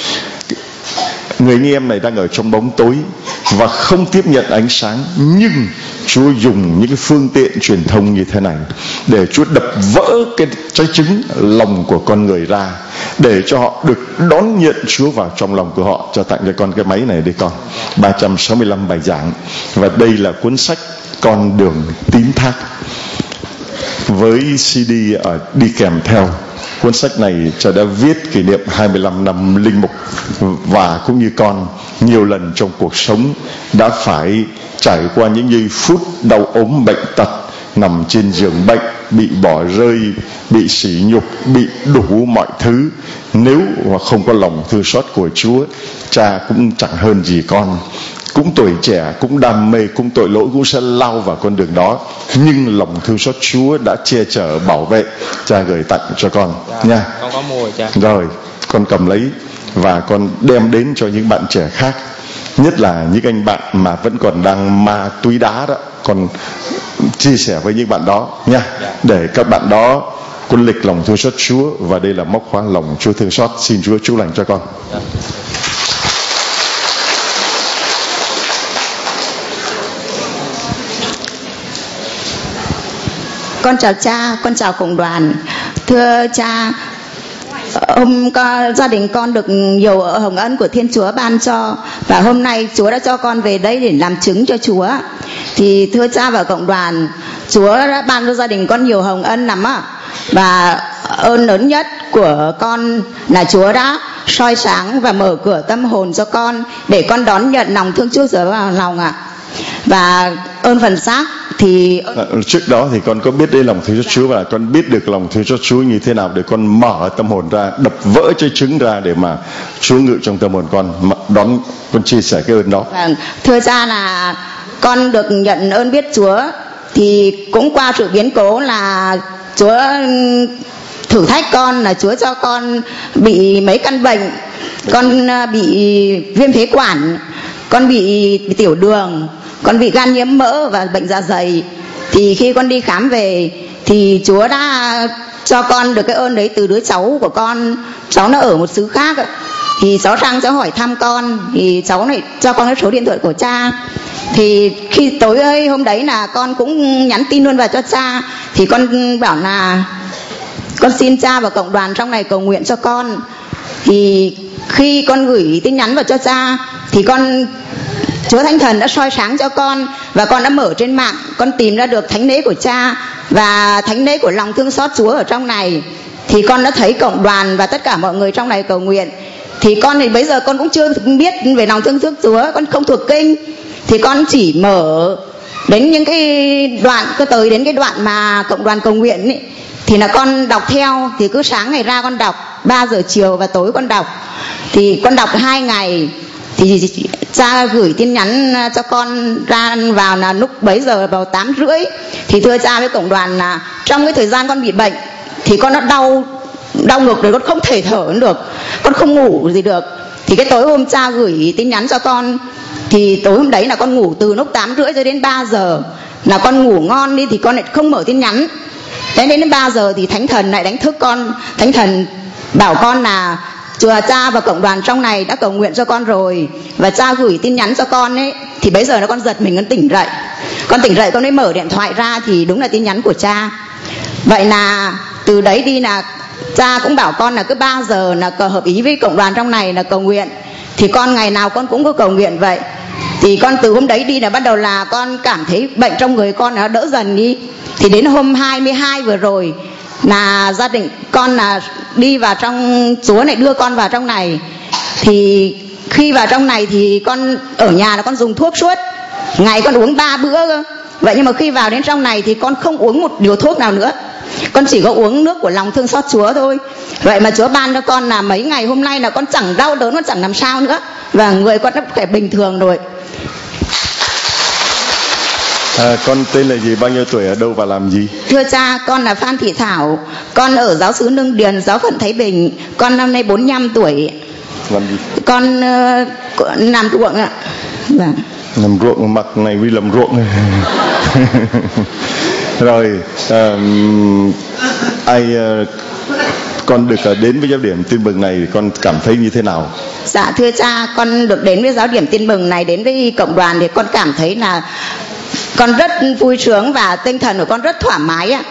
Người anh em này đang ở trong bóng tối và không tiếp nhận ánh sáng, nhưng Chúa dùng những cái phương tiện truyền thông như thế này để Chúa đập vỡ cái trái trứng lòng của con người ra, để cho họ được đón nhận Chúa vào trong lòng của họ. Cho tặng cho con cái máy này đi con, 365 bài giảng. Và đây là cuốn sách Con Đường Tín Thác, với CD đi kèm theo. Cuốn sách này Trời đã viết kỷ niệm 25 năm linh mục, và cũng như con, nhiều lần trong cuộc sống đã phải trải qua những giây phút đau ốm bệnh tật, nằm trên giường bệnh, bị bỏ rơi, bị sỉ nhục, bị đủ mọi thứ. Nếu mà không có lòng thương xót của Chúa, cha cũng chẳng hơn gì con. Cũng tuổi trẻ, cũng đam mê, cũng tội lỗi, cũng sẽ lao vào con đường đó. Nhưng lòng thương xót Chúa đã che chở, bảo vệ. Cha gửi tặng cho con nha. Con có mua rồi cha. Rồi, con cầm lấy và con đem đến cho những bạn trẻ khác, nhất là những anh bạn mà vẫn còn đang ma túy đá đó. Con chia sẻ với những bạn đó nha, để các bạn đó quân lịch lòng thương xót Chúa. Và đây là móc khóa lòng Chúa thương xót. Xin Chúa chúc lành cho con. Con chào cha, con chào cộng đoàn. Thưa cha, gia đình con được nhiều hồng ân của Thiên Chúa ban cho, và hôm nay Chúa đã cho con về đây để làm chứng cho Chúa. Thì thưa cha và cộng đoàn, Chúa đã ban cho gia đình con nhiều hồng ân lắm ạ. Và ơn lớn nhất của con là Chúa đã soi sáng và mở cửa tâm hồn cho con, để con đón nhận lòng thương Chúa vào lòng ạ. Và ơn phần xác thì trước đó thì con có biết đến lòng thương xót Chúa, và con biết được lòng thương xót Chúa như thế nào để con mở tâm hồn ra, đập vỡ trái trứng ra để mà Chúa ngự trong tâm hồn con, đón con chia sẻ cái ơn đó. Vâng, thưa cha là con được nhận ơn biết Chúa thì cũng qua sự biến cố là Chúa thử thách con, là Chúa cho con bị mấy căn bệnh. Con bị viêm phế quản, con bị tiểu đường, con bị gan nhiễm mỡ và bệnh dạ dày. Thì khi con đi khám về thì Chúa đã cho con được cái ơn đấy từ đứa cháu của con. Cháu nó ở một xứ khác, thì cháu sang cháu hỏi thăm con, thì cháu này cho con cái số điện thoại của cha. Thì khi tối hôm đấy là con cũng nhắn tin luôn vào cho cha. Thì con bảo là con xin cha và cộng đoàn trong này cầu nguyện cho con. Thì khi con gửi tin nhắn vào cho cha thì Chúa Thánh Thần đã soi sáng cho con, và con đã mở trên mạng, con tìm ra được thánh lễ của cha và thánh lễ của lòng thương xót Chúa ở trong này. Thì con đã thấy cộng đoàn và tất cả mọi người trong này cầu nguyện. Thì con thì bây giờ con cũng chưa biết về lòng thương xót Chúa, con không thuộc kinh. Thì con chỉ mở đến những cái đoạn, cứ tới đến cái đoạn mà cộng đoàn cầu nguyện ấy, thì là con đọc theo. Thì cứ sáng ngày ra con đọc, 3 giờ chiều và tối con đọc. Thì con đọc 2 ngày thì cha gửi tin nhắn cho con ra vào là lúc bấy giờ vào 8:30. Thì thưa cha với cộng đoàn là trong cái thời gian con bị bệnh thì con nó đau ngực rồi, con không thể thở được, con không ngủ gì được. Thì cái tối hôm cha gửi tin nhắn cho con thì tối hôm đấy là con ngủ từ lúc 8:30 cho đến 3 giờ là con ngủ ngon đi, thì con lại không mở tin nhắn. Đến 3 giờ thì Thánh Thần lại đánh thức con. Thánh Thần bảo con là cha và cộng đoàn trong này đã cầu nguyện cho con rồi, và cha gửi tin nhắn cho con ấy. Thì bây giờ nó con giật mình, con tỉnh dậy. Con tỉnh dậy con mới mở điện thoại ra thì đúng là tin nhắn của cha. Vậy là từ đấy đi là cha cũng bảo con là cứ 3 giờ là hợp ý với cộng đoàn trong này là cầu nguyện. Thì con ngày nào con cũng có cầu nguyện vậy. Thì con từ hôm đấy đi là bắt đầu là con cảm thấy bệnh trong người con nó đỡ dần đi. Thì đến hôm 22 vừa rồi là gia đình con là đi vào trong, Chúa này đưa con vào trong này. Thì khi vào trong này thì con ở nhà là con dùng thuốc suốt, ngày con uống 3 bữa cơ. Vậy nhưng mà khi vào đến trong này thì con không uống một liều thuốc nào nữa, con chỉ có uống nước của lòng thương xót Chúa thôi. Vậy mà Chúa ban cho con là mấy ngày hôm nay là con chẳng đau đớn, con chẳng làm sao nữa, và người con đã khỏe bình thường rồi. Con tên là gì, bao nhiêu tuổi, ở đâu và làm gì? Thưa cha, con là Phan Thị Thảo, con ở giáo xứ Nương Điền, giáo phận Thái Bình. Con năm nay 45 tuổi. Làm gì? Con làm ruộng ạ. Vâng. Làm ruộng, mặc này đi làm ruộng. Rồi con được đến với giáo điểm Tin Mừng này, con cảm thấy như thế nào? Dạ thưa cha, con được đến với giáo điểm Tin Mừng này, đến với cộng đoàn thì con cảm thấy là con rất vui sướng và tinh thần của con rất thoải mái ạ.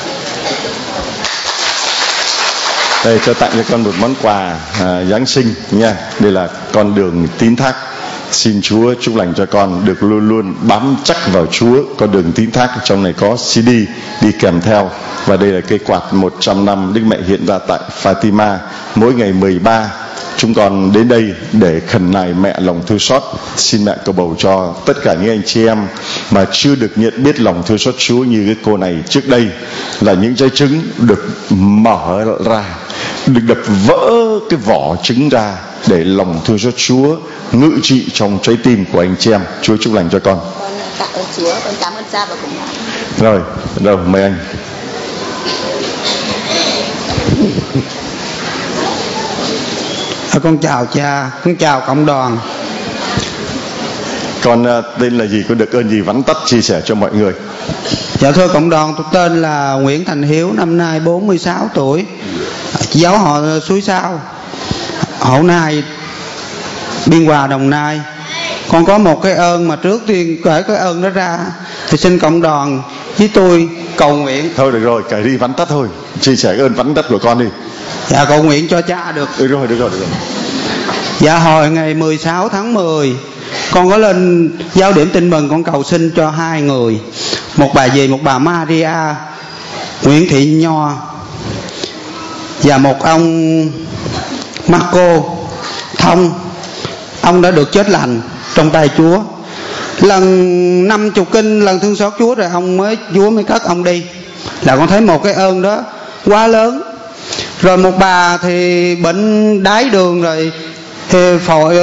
Đây, cho tặng cho con một món quà Giáng sinh nha. Đây là con đường tín thác. Xin Chúa chúc lành cho con được luôn luôn bám chắc vào Chúa. Con đường tín thác, trong này có CD đi kèm theo. Và đây là cây quạt 100 năm Đức Mẹ hiện ra tại Fatima. Mỗi ngày 13 chúng con đến đây để khẩn nài mẹ lòng thương xót. Xin mẹ cầu bầu cho tất cả những anh chị em mà chưa được nhận biết lòng thương xót Chúa như cái cô này trước đây, là những trái trứng được mở ra, được đập vỡ cái vỏ trứng ra để lòng thương xót Chúa ngự trị trong trái tim của anh chị em. Chúa chúc lành cho con. Con cảm ơn Chúa, con cảm ơn cha và cùng nhau. Rồi, mời anh. Con chào cha, con chào cộng đoàn. Con tên là gì, con được ơn gì, vắn tắt chia sẻ cho mọi người. Dạ thưa cộng đoàn, tôi tên là Nguyễn Thành Hiếu, năm nay 46 tuổi, giáo họ Suối Sao, Hậu Nai, Biên Hòa, Đồng Nai. Con có một cái ơn mà trước tiên kể cái ơn đó ra thì xin cộng đoàn với tôi cầu nguyện. Thôi được rồi, kể đi vắn tắt thôi, chia sẻ ơn vắn tắt của con đi. Dạ cầu nguyện cho cha được. Được rồi. Dạ hồi ngày 16 tháng 10 con có lên giáo điểm Tin Mừng, con cầu xin cho 2 người, một bà dì, một bà Maria Nguyễn Thị Nho, và một ông Marco Thông. Ông đã được chết lành trong tay Chúa. lần 50 kinh lần thương xót Chúa rồi Chúa mới cất ông đi. Là con thấy một cái ơn đó quá lớn. Rồi một bà thì bệnh đái đường rồi thì phổi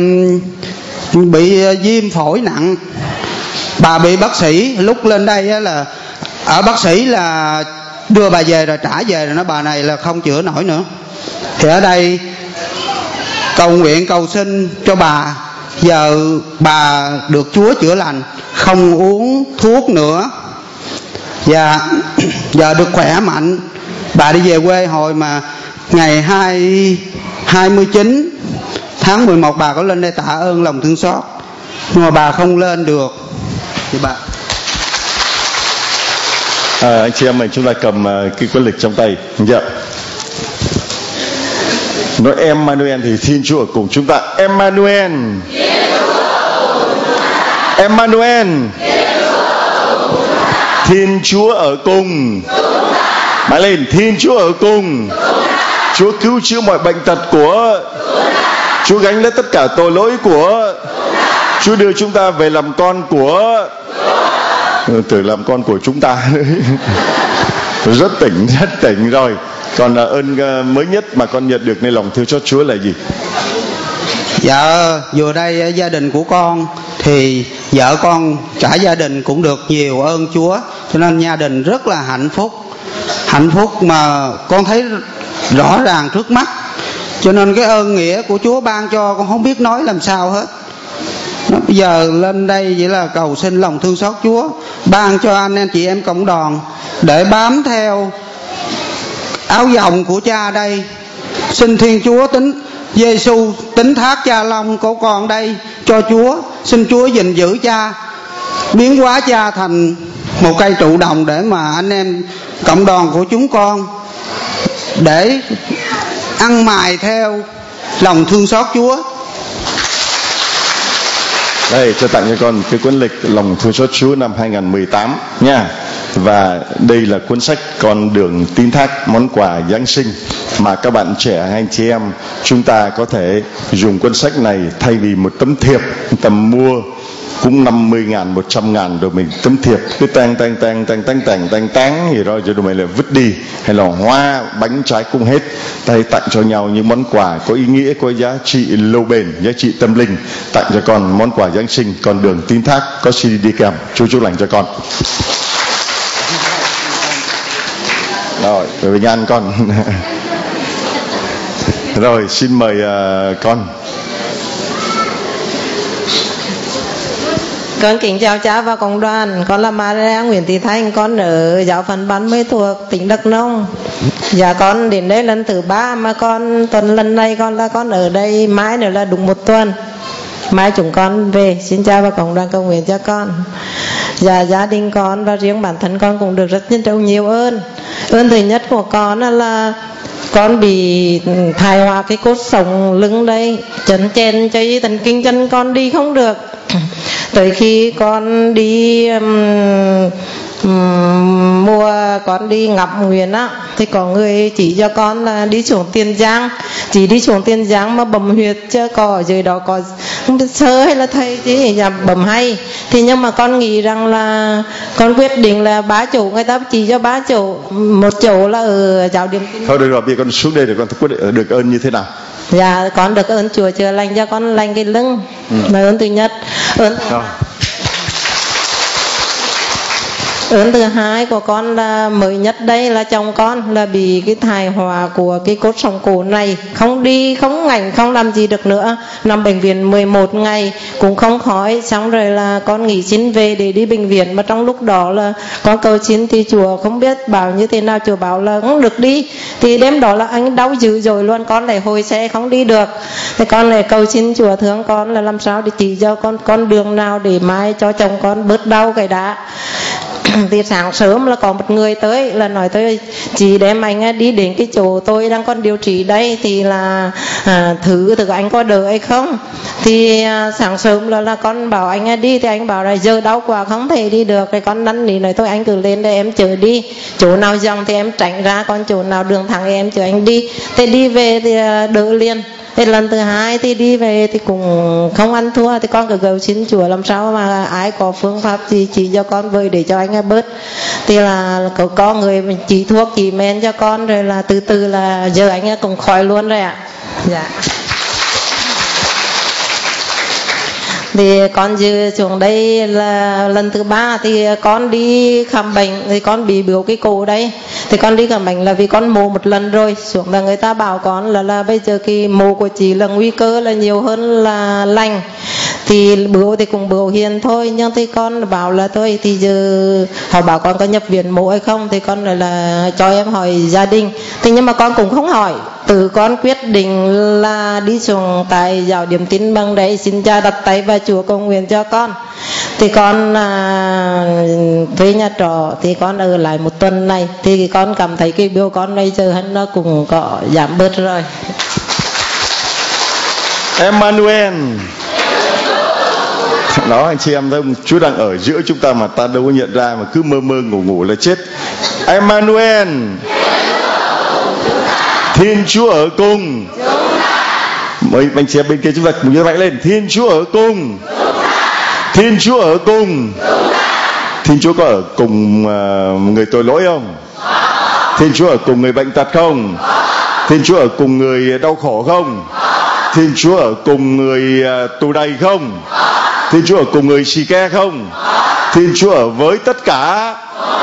bị viêm phổi nặng. Bà bị bác sĩ lúc lên đây là ở bác sĩ là đưa bà về rồi trả về rồi, nói bà này là không chữa nổi nữa. Thì ở đây cầu nguyện cầu xin cho bà, giờ bà được Chúa chữa lành, không uống thuốc nữa và giờ được khỏe mạnh. Bà đi về quê hồi mà ngày 29 tháng 11 bà có lên đây tạ ơn lòng thương xót, nhưng mà bà không lên được thì bà anh chị em mình chúng ta cầm cái cuốn lịch trong tay. Dạ. Nói Emmanuel thì Thiên Chúa ở cùng chúng ta. Emmanuel. Emmanuel. Thiên Chúa ở cùng. Nói lên, Thiên Chúa ở cùng. Chúa cứu chữa mọi bệnh tật của. Chúa gánh lấy tất cả tội lỗi của. Chúa đưa chúng ta về làm con của. Tưởng làm con của chúng ta. Rất tỉnh rồi. Còn ơn mới nhất mà con nhận được nên lòng thương xót Chúa là gì? Dạ, vừa đây gia đình của con thì vợ con cả gia đình cũng được nhiều ơn Chúa, cho nên gia đình rất là hạnh phúc mà con thấy rõ ràng trước mắt. Cho nên cái ơn nghĩa của Chúa ban cho con không biết nói làm sao hết. Bây giờ lên đây vậy là cầu xin lòng thương xót Chúa ban cho anh em chị em cộng đoàn để bám theo áo dòng của cha đây. Xin Thiên Chúa Giêsu tính thác cha long của con đây cho Chúa. Xin Chúa gìn giữ cha, biến hóa cha thành một cây trụ đồng để mà anh em cộng đoàn của chúng con để ăn mài theo lòng thương xót Chúa. Đây, cho tặng cho con cái cuốn lịch lòng thương xót Chúa năm 2018 nha. Và đây là cuốn sách Con đường tín thác, món quà Giáng sinh mà các bạn trẻ hay anh chị em chúng ta có thể dùng cuốn sách này thay vì một tấm thiệp tầm mua cũng 50.000, 100.000 rồi mình tấm thiệp cứ tang gì rồi rồi mình lại vứt đi, hay là hoa bánh trái cũng hết. Tay tặng cho nhau những món quà có ý nghĩa, có giá trị lâu bền, giá trị tâm linh. Tặng cho con món quà Giáng sinh Con đường tín thác, có CD đi kèm. Chúa chúc lành cho con. Rồi, về nhà ăn con. Rồi, xin mời con. Con kính chào cha và cộng đoàn. Con là Maria Nguyễn Thị Thanh, con ở giáo phận Ban Mê thuộc tỉnh Đắk Nông. Dạ con đến đây lần thứ 3 mà con tuần lần này con ở đây mãi nữa là đúng 1 tuần. Mai chúng con về. Xin cha và cộng đoàn cầu nguyện cho con. Dạ gia đình con và riêng bản thân con cũng được rất nhiều ơn. Ơn thứ nhất của con là con bị thai hóa cái cốt sống lưng đây, chấn chèn chơi thần kinh chân con đi không được. Tới khi con đi con đi ngập nguyện á, thì có người chỉ cho con là đi xuống Tiền Giang. Chỉ đi xuống Tiền Giang mà bầm huyệt chứ có ở dưới đó có không biết sơ hay là thầy chứ nhà bầm hay. Thì nhưng mà con nghĩ rằng là con quyết định là 3 chỗ, người ta chỉ cho 3 chỗ. Một chỗ là ở giáo điểm. Thôi được rồi, bây giờ con xuống đây để con quyết định được ơn như thế nào. Dạ con được ơn Chúa chữa lành cho con lành cái lưng. Là ơn thứ nhất. Ơn thứ hai của con là mới nhất đây là chồng con là bị cái thai hóa của cái cốt sống cổ này, không đi không ngảnh không làm gì được nữa, nằm bệnh viện 11 ngày cũng không khỏi. Xong rồi là con nghỉ xin về để đi bệnh viện, mà trong lúc đó là con cầu xin thì chùa không biết bảo như thế nào, chùa bảo là không được đi. Thì đêm đó là anh đau dữ rồi luôn, con lại hồi xe không đi được. Thì con lại cầu xin chùa thương con là làm sao để chỉ cho con đường nào để mai cho chồng con bớt đau cái đã. Thì sáng sớm là có một người tới là nói tôi chị đem anh đi đến cái chỗ tôi đang còn điều trị đây, thì là thử anh có đỡ hay không. Thì sáng sớm là con bảo anh đi, thì anh bảo là giờ đau quá không thể đi được. Thì con năn nỉ nói thôi anh cứ lên đây em chở đi, chỗ nào dòng thì em tránh ra, còn chỗ nào đường thẳng em chở anh đi. Thì đi về thì đỡ liền. Thì lần thứ hai thì đi về thì cũng không ăn thua, thì con cứ cầu xin Chúa làm sao mà ai có phương pháp gì chỉ cho con với để cho anh ấy bớt. Thì là có người chỉ thuốc chỉ men cho con, rồi là từ từ là giờ anh ấy cũng khỏi luôn rồi ạ. Dạ. Thì con dư xuống đây là lần thứ 3 thì con đi khám bệnh, thì con bị biểu cái cổ đấy. Thì con đi khám bệnh là vì con mổ một lần rồi, xuống là người ta bảo con là bây giờ cái mổ của chị là nguy cơ là nhiều hơn là lành. Thì bữa thì cũng biểu hiện thôi, nhưng thì con bảo là thôi thì giờ họ bảo con có nhập viện mổ hay không, thì con lại là cho em hỏi gia đình. Thì nhưng mà con cũng không hỏi, tự con quyết định là đi xuống tại giáo điểm Tin Bằng đấy, xin cha đặt tay và Chúa cầu nguyện cho con. Thì con thuê nhà trọ, thì con ở lại một tuần này, thì con cảm thấy cái biểu con bây giờ nó cũng có giảm bớt rồi. Emmanuel. Đó, anh chị em thấy không? Chúa đang ở giữa chúng ta mà ta đâu có nhận ra, mà cứ mơ mơ ngủ ngủ là chết. Emmanuel. Thiên Chúa ở cùng. Mấy anh chị em bên kia chúng ta cùng nhớ mạnh lên. Thiên Chúa ở cùng. Thiên Chúa ở cùng. Thiên Chúa có ở cùng người tội lỗi không? Thiên Chúa ở cùng người bệnh tật không? Thiên Chúa ở cùng người đau khổ không? Thiên Chúa ở cùng người tù đầy không? Thiên Chúa ở cùng người xì ke không? Thiên Chúa ở với tất cả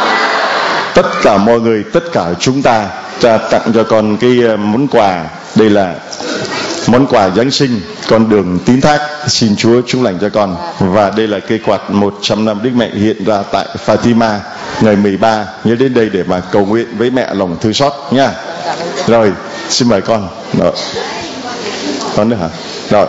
mọi người, tất cả chúng ta. Cha tặng cho con cái món quà. Đây là món quà Giáng sinh, con đường tín thác, xin Chúa chúc lành cho con. Và đây là cây quạt 100 năm Đức Mẹ hiện ra tại Fatima ngày 13. Nhớ đến đây để mà cầu nguyện với mẹ lòng thương xót nha. Rồi, xin mời con. Rồi. Con nữa hả? Rồi.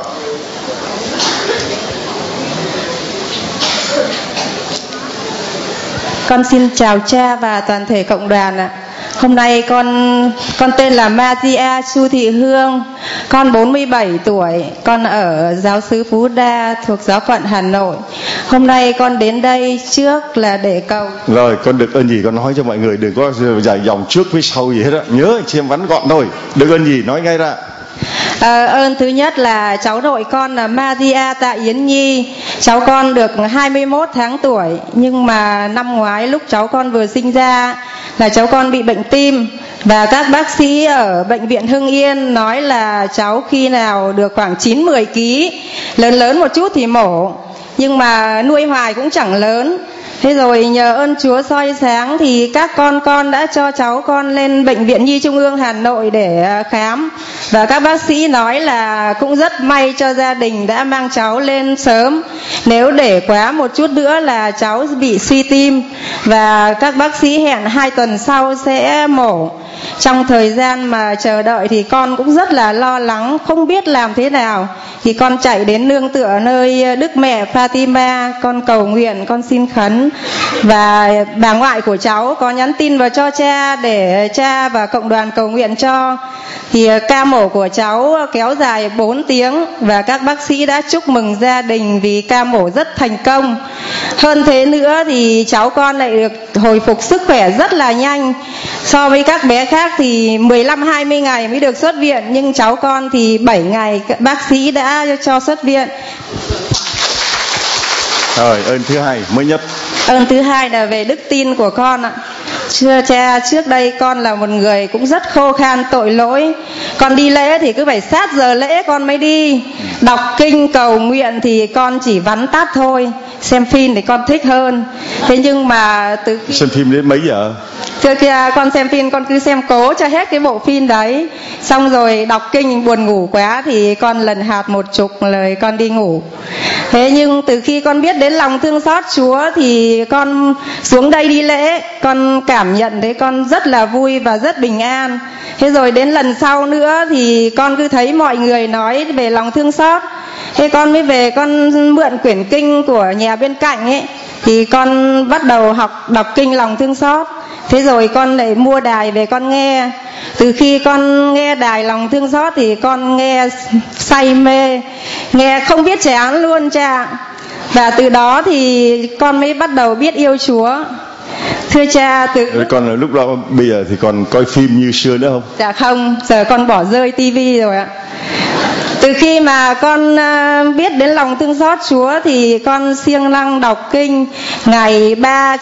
Con xin chào cha và toàn thể cộng đoàn ạ. Hôm nay con tên là Maria Chu Thị Hương, con 47 tuổi, con ở giáo xứ Phú Đa thuộc giáo phận Hà Nội. Hôm nay con đến đây trước là để cầu. Rồi, con được ơn gì con nói cho mọi người, đừng có dài dòng trước với sau gì hết á. Nhớ anh chị em vắn gọn thôi. Được ơn gì nói ngay ra. Ơn thứ nhất là cháu nội con là Maria Tạ Yến Nhi. Cháu con được 21 tháng tuổi, nhưng mà năm ngoái lúc cháu con vừa sinh ra là cháu con bị bệnh tim. Và các bác sĩ ở bệnh viện Hưng Yên nói là cháu khi nào được khoảng 9-10 kg, lớn một chút thì mổ. Nhưng mà nuôi hoài cũng chẳng lớn. Thế rồi nhờ ơn Chúa soi sáng thì các con đã cho cháu con lên Bệnh viện Nhi Trung ương Hà Nội để khám. Và các bác sĩ nói là cũng rất may cho gia đình đã mang cháu lên sớm. Nếu để quá một chút nữa là cháu bị suy tim. Và các bác sĩ hẹn 2 tuần sau sẽ mổ. Trong thời gian mà chờ đợi thì con cũng rất là lo lắng, không biết làm thế nào. Thì con chạy đến nương tựa nơi Đức Mẹ Fatima, con cầu nguyện, con xin khấn. Và bà ngoại của cháu có nhắn tin vào cho cha để cha và cộng đoàn cầu nguyện cho. Thì ca mổ của cháu kéo dài 4 tiếng và các bác sĩ đã chúc mừng gia đình vì ca mổ rất thành công. Hơn thế nữa thì cháu con lại được hồi phục sức khỏe rất là nhanh. So với các bé khác thì 15-20 ngày mới được xuất viện, nhưng cháu con thì 7 ngày bác sĩ đã cho xuất viện. Rồi, ơn thứ hai mới nhất. Ơn thứ hai là về đức tin của con ạ. Cha, trước đây con là một người cũng rất khô khan tội lỗi. Con đi lễ thì cứ phải sát giờ lễ con mới đi. Đọc kinh cầu nguyện thì con chỉ vắn tắt thôi. Xem phim thì con thích hơn. Thế nhưng mà từ khi... Xem phim đến mấy giờ? Trước kia con xem phim con cứ xem cố cho hết cái bộ phim đấy. Xong rồi đọc kinh buồn ngủ quá thì con lần hạt một chục lời con đi ngủ. Thế nhưng từ khi con biết đến lòng thương xót Chúa thì con xuống đây đi lễ, con cảm nhận thấy con rất là vui và rất bình an. Thế rồi đến lần sau nữa thì con cứ thấy mọi người nói về lòng thương xót. Thế con mới về con mượn quyển kinh của nhà bên cạnh ấy, thì con bắt đầu đọc kinh lòng thương xót. Thế rồi con lại mua đài về con nghe. Từ khi con nghe đài lòng thương xót thì con nghe say mê, nghe không biết chán luôn cha. Và từ đó thì con mới bắt đầu biết yêu Chúa. Thưa cha, con lúc đó bây giờ thì còn coi phim như xưa nữa không? Dạ không, giờ con bỏ rơi tivi rồi ạ. Từ khi mà con biết đến lòng thương xót Chúa thì con siêng năng đọc kinh ngày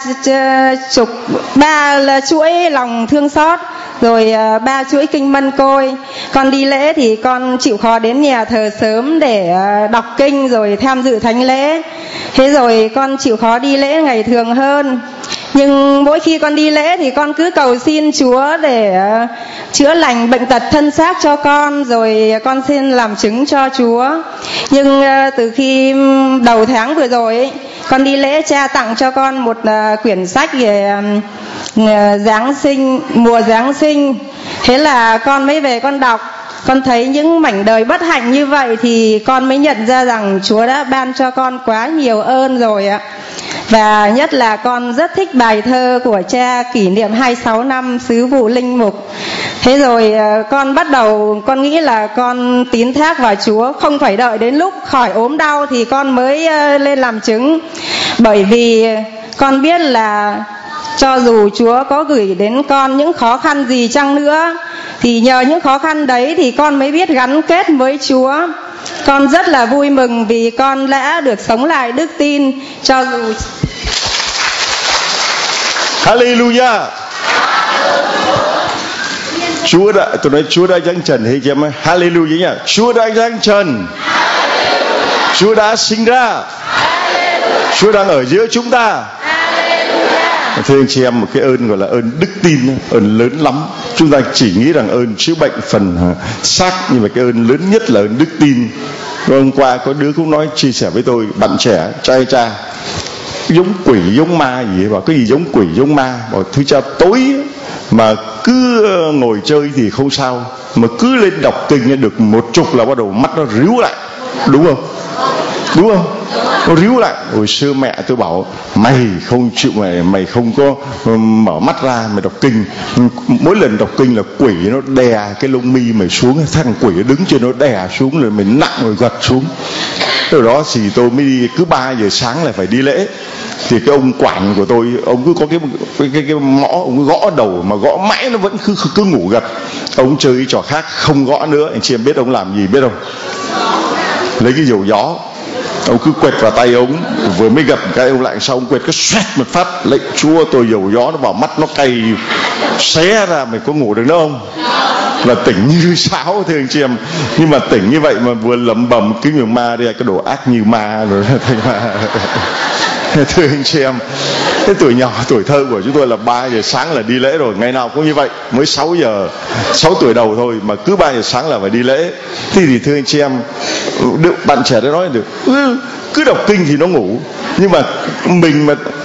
3 là chuỗi lòng thương xót, rồi 3 chuỗi kinh Mân Côi. Con đi lễ thì con chịu khó đến nhà thờ sớm để đọc kinh rồi tham dự thánh lễ. Thế rồi con chịu khó đi lễ ngày thường hơn. Nhưng mỗi khi con đi lễ thì con cứ cầu xin Chúa để chữa lành bệnh tật thân xác cho con, rồi con xin làm chứng cho Chúa. Nhưng từ khi đầu tháng vừa rồi ấy, con đi lễ, cha tặng cho con một quyển sách về Giáng sinh, mùa Giáng sinh. Thế là con mới về con đọc. Con thấy những mảnh đời bất hạnh như vậy thì con mới nhận ra rằng Chúa đã ban cho con quá nhiều ơn rồi ạ. Và nhất là con rất thích bài thơ của cha kỷ niệm 26 năm sứ vụ linh mục. Thế rồi con bắt đầu con nghĩ là con tín thác vào Chúa, không phải đợi đến lúc khỏi ốm đau thì con mới lên làm chứng. Bởi vì con biết là cho dù Chúa có gửi đến con những khó khăn gì chăng nữa thì nhờ những khó khăn đấy thì con mới biết gắn kết với Chúa. Con rất là vui mừng vì con đã được sống lại đức tin, cho dù Hallelujah. Chúa đã giáng trần, hay chị em ơi, Hallelujah nhá. Chúa đã giáng trần, Chúa đã sinh ra, Chúa đang ở giữa chúng ta. Thưa anh chị em, một cái ơn gọi là ơn đức tin, ơn lớn lắm. Chúng ta chỉ nghĩ rằng ơn chữa bệnh phần xác, nhưng mà cái ơn lớn nhất là ơn đức tin. Hôm qua có đứa cũng nói, chia sẻ với tôi, bạn trẻ, trai cha, giống quỷ giống ma gì ấy, bảo cái gì giống quỷ giống ma, bảo thưa cha tối mà cứ ngồi chơi thì không sao, mà cứ lên đọc kinh được một chục là bắt đầu mắt nó ríu lại, đúng không? Đúng không? Nó ríu lại. Hồi xưa mẹ tôi bảo mày không chịu, mày không có mở mắt ra mày đọc kinh. Mỗi lần đọc kinh là quỷ nó đè cái lông mi mày xuống, thằng quỷ nó đứng trên nó đè xuống rồi mình nặng rồi gật xuống. Từ đó thì tôi mới đi, cứ 3 giờ sáng là phải đi lễ. Thì cái ông quản của tôi, ông cứ có cái mõ, ông cứ gõ đầu mà gõ mãi nó vẫn cứ ngủ gật. Ông chơi cái trò khác không gõ nữa. Anh chị em biết ông làm gì biết không? Lấy cái dầu gió, ông cứ quệt vào tay ông, vừa mới gật cái ông lại sau ông quệt cái xoét một phát, lệnh Chúa tôi dầu gió nó vào mắt nó cay xé ra, mày có ngủ được nữa không? Là tỉnh như sáo thưa anh chị em. Nhưng mà tỉnh như vậy mà vừa lẩm bẩm cái người ma đây, cái đồ ác như ma rồi thành ma. Thưa anh chị em, cái tuổi nhỏ, tuổi thơ của chúng tôi là 3 giờ sáng là đi lễ rồi, ngày nào cũng như vậy. Mới 6 tuổi đầu thôi mà cứ 3 giờ sáng là phải đi lễ. Thì thưa anh chị em, bạn trẻ đã nói được, cứ đọc kinh thì nó ngủ, nhưng mà mình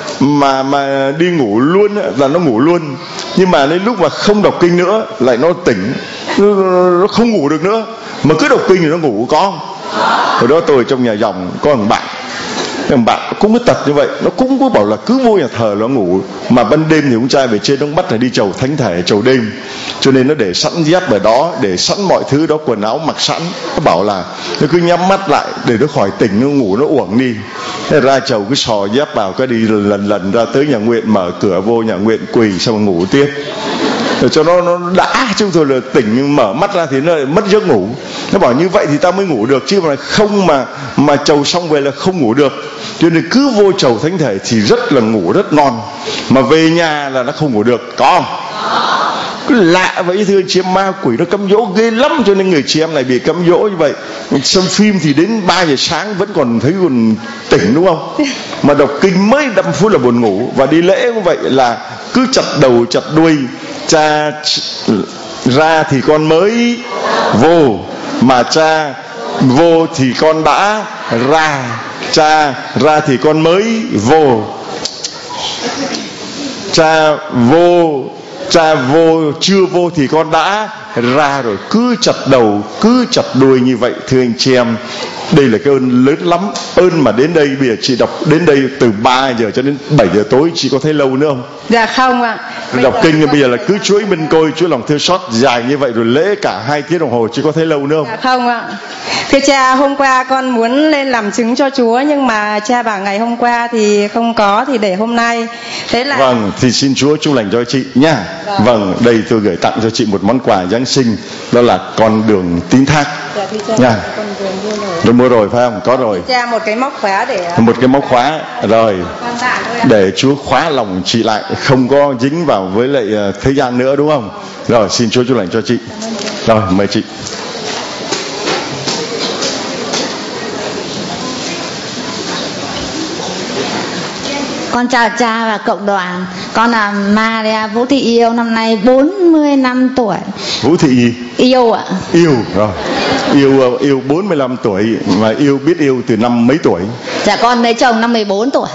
mà đi ngủ luôn là nó ngủ luôn. Nhưng mà đến lúc mà không đọc kinh nữa lại nó tỉnh, nó không ngủ được nữa. Mà cứ đọc kinh thì nó ngủ, có không? Hồi đó tôi trong nhà dòng có thằng bạn cũng có tật như vậy, nó cũng có bảo là cứ vô nhà thờ nó ngủ, mà ban đêm thì ông trai về trên ông bắt là đi chầu thánh thể, chầu đêm, cho nên nó để sẵn dép ở đó, để sẵn mọi thứ đó, quần áo mặc sẵn. Nó bảo là nó cứ nhắm mắt lại để nó khỏi tỉnh, nó ngủ nó uổng đi. Thế ra chầu cứ sò dép vào, cái đi lần ra tới nhà nguyện, mở cửa vô nhà nguyện quỳ xong rồi ngủ tiếp. Để cho nó đã, chứ thôi là tỉnh nhưng mở mắt ra thì nó lại mất giấc ngủ. Nó bảo như vậy thì ta mới ngủ được, chứ mà không mà chầu xong về là không ngủ được. Cho nên cứ vô chầu thánh thể thì rất là ngủ rất ngon, mà về nhà là nó không ngủ được, có không? Cứ lạ vậy thưa chị em, ma quỷ nó cám dỗ ghê lắm, cho nên người chị em này bị cám dỗ như vậy. Xem phim thì đến 3 giờ sáng vẫn còn thấy còn tỉnh, đúng không? Mà đọc kinh mới 5 phút là buồn ngủ. Và đi lễ cũng vậy, là cứ chặt đầu chặt đuôi. Cha ra thì con mới vô, mà cha vô thì con đã ra. Cha ra thì con mới vô. Cha vô chưa vô thì con đã ra rồi. Cứ chặt đầu cứ chặt đuôi như vậy thưa anh chị em. Đây là cái ơn lớn lắm. Ơn mà đến đây, bây giờ chị đọc đến đây từ 3 giờ cho đến 7 giờ tối, chị có thấy lâu nữa không? Dạ không ạ. Đọc kinh bây giờ là cứ chuỗi bên coi Chúa lòng thương xót dài như vậy, rồi lễ cả 2 tiếng đồng hồ, chị có thấy lâu nữa không? Dạ không ạ. Thưa cha, hôm qua con muốn lên làm chứng cho Chúa, nhưng mà cha bảo ngày hôm qua thì không có, thì để hôm nay. Thế là Vâng, thì xin Chúa chúc lành cho chị nha. Vâng, đây tôi gửi tặng cho chị một món quà Giáng sinh, đó là con đường tín thác. dạ, thưa cha, Nha. con vừa mua rồi. Tôi mua rồi phải không? Có rồi. Cha một cái móc khóa để Một cái móc khóa rồi con tặng thôi ạ. để Chúa khóa lòng chị lại, không có dính vào với lại thế gian nữa, đúng không? Rồi, xin Chúa chúc lành cho chị. Rồi, mời chị. Con chào cha và cộng đoàn. Con là Maria Vũ Thị Yêu, năm nay 45 tuổi. Vũ Thị gì? Yêu ạ. Yêu rồi. Yêu 45 tuổi mà yêu biết yêu từ năm mấy tuổi? Dạ con lấy chồng năm 14 tuổi.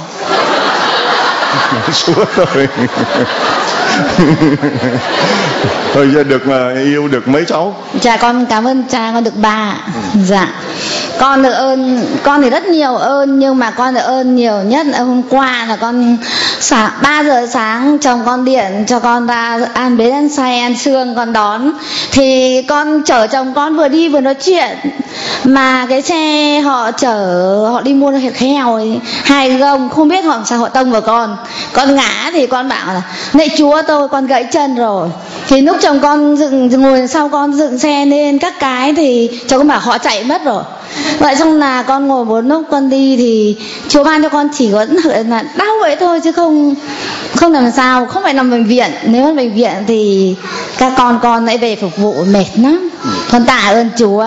Suốt rồi. Thôi giờ được yêu được mấy cháu? Dạ con cảm ơn cha, con được 3. Dạ. Con được ơn, con thì rất nhiều ơn, nhưng mà con được ơn nhiều nhất là hôm qua là con 3 giờ sáng chồng con điện cho con ra An Bến An Say An Sương con đón. Thì con chở chồng con vừa đi vừa nói chuyện, mà cái xe họ chở, họ đi mua heo ấy, 2 gông, không biết họ sao họ tông vào con ngã. Thì con bảo là lạy Chúa tôi, con gãy chân rồi. Thì lúc chồng con ngồi sau con dựng xe lên các cái thì chồng con bảo họ chạy mất rồi. Vậy xong là con ngồi một lúc con đi thì Chúa ban cho con chỉ có là đau vậy thôi, chứ không làm sao, không phải nằm bệnh viện. Nếu mà bệnh viện thì các con lại về phục vụ mệt lắm. Con tạ ơn Chúa.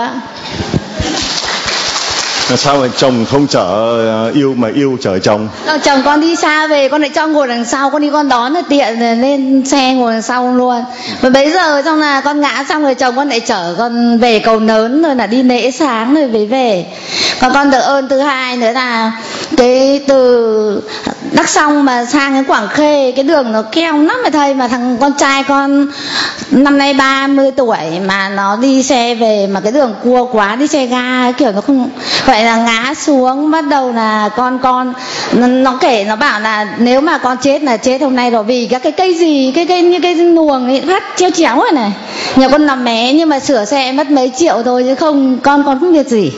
Sao mà chồng không chở yêu mà yêu chở chồng? Chồng con đi xa về, con lại cho ngồi đằng sau, con đi con đón là tiện, lên xe ngồi đằng sau luôn. Và bấy giờ xong là con ngã xong rồi chồng con lại chở con về Cầu Nớn, rồi là đi lễ sáng rồi mới về. Còn con được ơn thứ hai nữa là cái từ Đắk Song mà sang cái Quảng Khê, cái đường nó keo lắm mà thầy, mà thằng con trai con năm nay 30 tuổi mà nó đi xe về mà cái đường cua quá, đi xe ga kiểu nó không, vậy là ngã xuống. Bắt đầu là con nó kể, nó bảo là nếu mà con chết là chết hôm nay rồi, vì các cái cây gì, cái cây như cây luồng ấy phát treo chéo rồi này. Nhà con nằm mé nhưng mà sửa xe mất mấy triệu thôi, chứ không con không biết gì.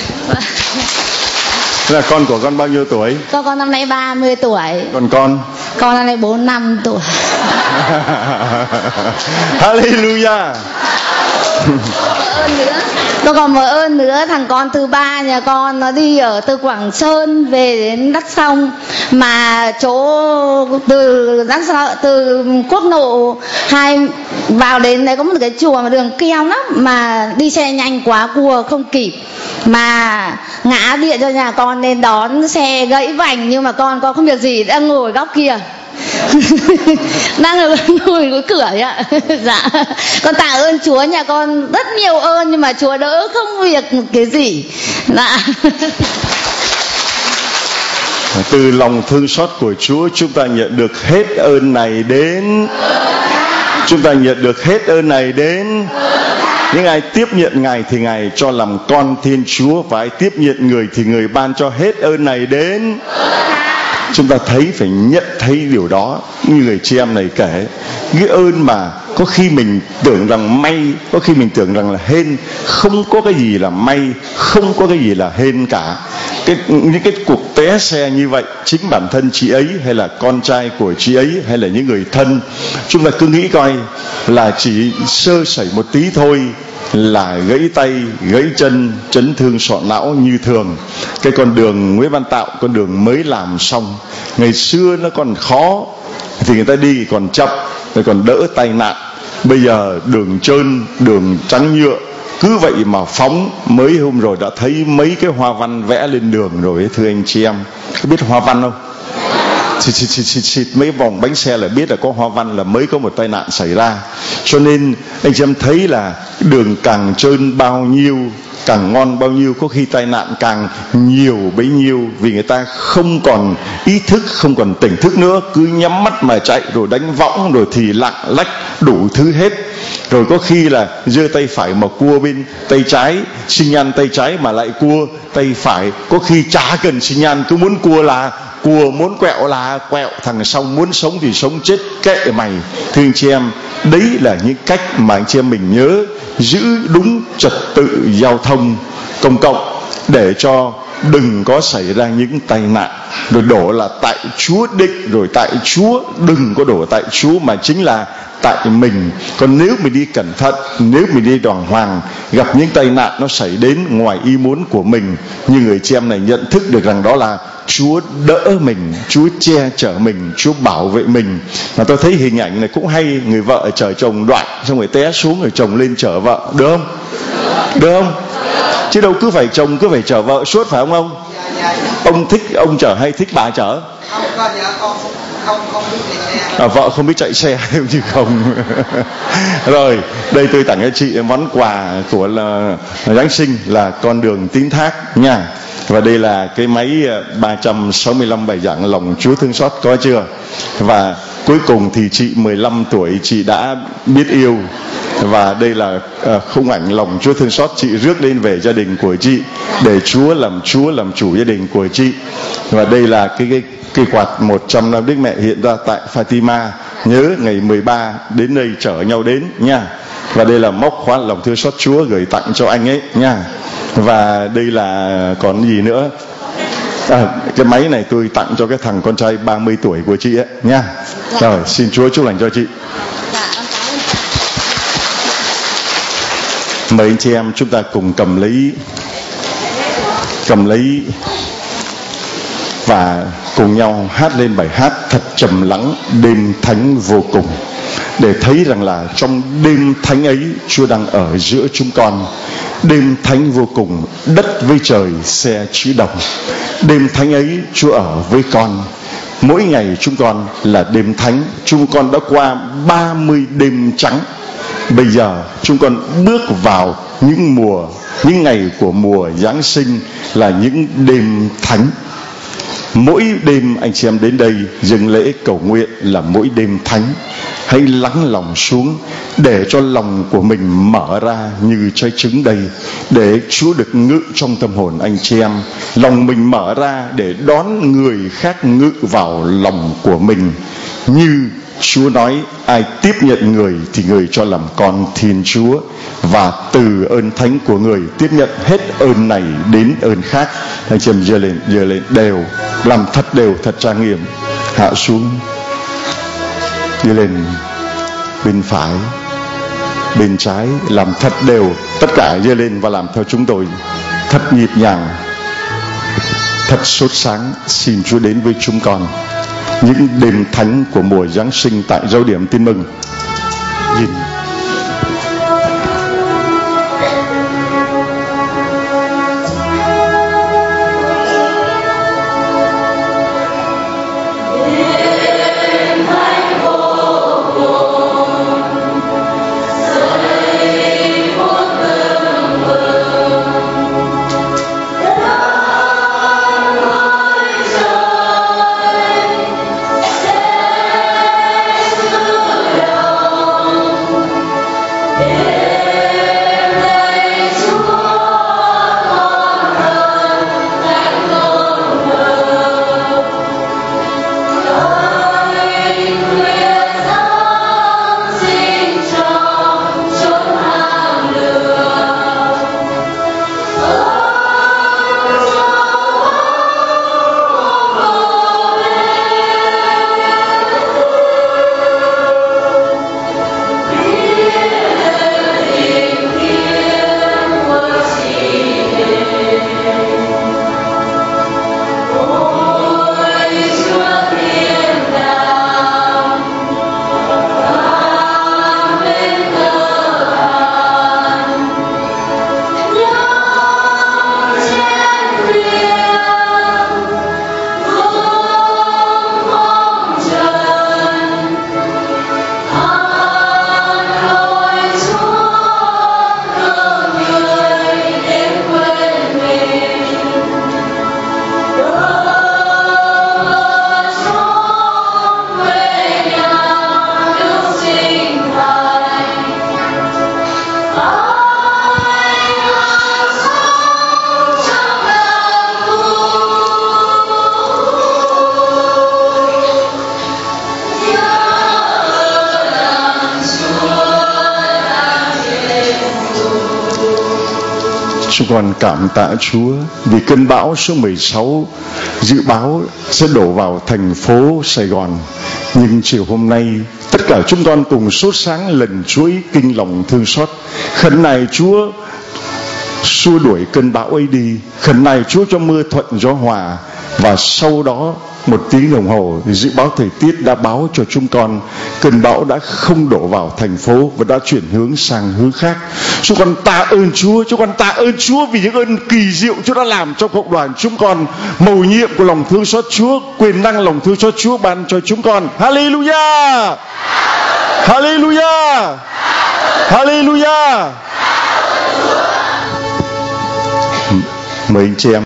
Thế là con của con bao nhiêu tuổi? Con năm nay 30 tuổi. Còn con? Con năm nay 45 tuổi. Hallelujah. Tôi còn một ơn nữa, thằng con thứ 3 nhà con nó đi ở từ Quảng Sơn về đến Đắk Song, mà chỗ từ Đắk Song, từ quốc lộ 2 vào đến đấy có một cái chùa mà đường keo lắm, mà đi xe nhanh quá cua không kịp, mà ngã điện cho nhà con lên đón, xe gãy vành, nhưng mà con không việc gì, đang ngồi góc kia. Đang ngồi cái cửa ấy ạ. Dạ. Con tạ ơn Chúa, nhà con rất nhiều ơn, nhưng mà Chúa đỡ không việc một cái gì. Dạ. Từ lòng thương xót của Chúa chúng ta nhận được hết ơn này đến. Chúng ta nhận được hết ơn này đến. Những ai tiếp nhận Ngài thì Ngài cho làm con Thiên Chúa, và ai tiếp nhận người thì người ban cho hết ơn này đến. Chúng ta phải nhận thấy điều đó. Như người chị em này kể, cái ơn mà có khi mình tưởng rằng may, có khi mình tưởng rằng là hên. Không có cái gì là may, không có cái gì là hên cả. Những cái cuộc té xe như vậy, chính bản thân chị ấy hay là con trai của chị ấy hay là những người thân, chúng ta cứ nghĩ coi là chỉ sơ sẩy một tí thôi là gãy tay, gãy chân, chấn thương sọ não như thường. Cái con đường Nguyễn Văn Tạo, con đường mới làm xong, ngày xưa nó còn khó thì người ta đi còn chậm, rồi còn đỡ tai nạn. Bây giờ đường trơn, đường trắng nhựa, cứ vậy mà phóng. Mới hôm rồi đã thấy mấy cái hoa văn vẽ lên đường rồi, thưa anh chị em. Có biết hoa văn không? xịt mấy vòng bánh xe là biết là có hoa văn, là mới có một tai nạn xảy ra. Cho nên anh chị em thấy là đường càng trơn bao nhiêu, càng ngon bao nhiêu, có khi tai nạn càng nhiều bấy nhiêu, vì người ta không còn ý thức, không còn tỉnh thức nữa, cứ nhắm mắt mà chạy, rồi đánh võng, rồi thì lạng lách đủ thứ hết. Rồi có khi là giơ tay phải mà cua bên tay trái, xi nhan tay trái mà lại cua tay phải, có khi chả cần xi nhan, cứ muốn cua là cua, muốn quẹo là quẹo, thằng sau muốn sống thì sống, chết kệ mày. Thưa anh chị em, đấy là những cách mà anh chị em mình nhớ giữ đúng trật tự giao thông công cộng, để cho đừng có xảy ra những tai nạn. Rồi đổ là tại Chúa định, rồi tại Chúa, đừng có đổ tại Chúa mà chính là tại mình. Còn nếu mình đi cẩn thận, nếu mình đi đàng hoàng, gặp những tai nạn nó xảy đến ngoài ý muốn của mình, như người chị em này nhận thức được rằng đó là Chúa đỡ mình, Chúa che chở mình, Chúa bảo vệ mình. Mà tôi thấy hình ảnh này cũng hay, người vợ chở chồng đoạn xong rồi té xuống, rồi chồng lên chở vợ, được không? Được không? Chứ đâu cứ phải chồng cứ phải chở vợ suốt, phải không ông? Ông thích ông chở hay thích bà chở? Vợ không biết chạy xe chứ không. Rồi đây tôi tặng cho chị món quà của là Giáng sinh là con đường tín thác nha. Và đây là cái máy 365 bài giảng lòng Chúa thương xót, có chưa? Và cuối cùng thì chị 15 tuổi chị đã biết yêu. Và đây là khung ảnh lòng Chúa thương xót chị rước lên về gia đình của chị, để Chúa làm chủ gia đình của chị. Và đây là cái quạt 100 năm Đức Mẹ hiện ra tại Fatima, nhớ ngày 13 đến đây chở nhau đến nha. Và đây là móc khóa lòng thương xót Chúa gửi tặng cho anh ấy nha. Và đây là còn gì nữa? Cái máy này tôi tặng cho cái thằng con trai 30 tuổi của chị ấy nha. Rồi xin Chúa chúc lành cho chị. Mời anh chị em chúng ta cùng cầm lấy và cùng nhau hát lên bài hát thật trầm lắng, đêm thánh vô cùng, để thấy rằng là trong đêm thánh ấy Chúa đang ở giữa chúng con. Đêm thánh vô cùng, đất với trời xe chữ đồng. Đêm thánh ấy Chúa ở với con. Mỗi ngày chúng con là đêm thánh. Chúng con đã qua 30 đêm trắng. Bây giờ chúng con bước vào những ngày của mùa Giáng sinh, là những đêm thánh. Mỗi đêm anh chị em đến đây dâng lễ cầu nguyện là mỗi đêm thánh. Hãy lắng lòng xuống để cho lòng của mình mở ra như trái trứng đây, để Chúa được ngự trong tâm hồn anh chị em. Lòng mình mở ra để đón người khác ngự vào lòng của mình. Như Chúa nói, ai tiếp nhận người thì người cho làm con Thiên Chúa, và từ ơn thánh của người tiếp nhận hết ơn này đến ơn khác. Anh chị em giơ lên đều, làm thật đều, thật trang nghiêm. Hạ xuống, đi lên bên phải, bên trái, làm thật đều. Tất cả giơ lên và làm theo chúng tôi, thật nhịp nhàng, thật sốt sáng. Xin Chúa đến với chúng con những đêm thánh của mùa Giáng sinh tại Giáo điểm Tin Mừng. Nhìn Chúng con cảm tạ Chúa vì cơn bão số 16 dự báo sẽ đổ vào thành phố Sài Gòn. Nhưng chiều hôm nay, tất cả chúng con cùng sốt sáng lần chuỗi kinh lòng thương xót, khẩn nài Chúa xua đuổi cơn bão ấy đi, khẩn nài Chúa cho mưa thuận gió hòa. Và sau đó một tiếng đồng hồ thì dự báo thời tiết đã báo cho chúng con cơn bão đã không đổ vào thành phố và đã chuyển hướng sang hướng khác. Chúng con tạ ơn Chúa, chúng con tạ ơn Chúa vì những ơn kỳ diệu Chúa đã làm trong cộng đoàn chúng con. Mầu nhiệm của lòng thương xót Chúa, quyền năng lòng thương xót Chúa ban cho chúng con. Hallelujah, Hallelujah, Hallelujah. Mời anh chị em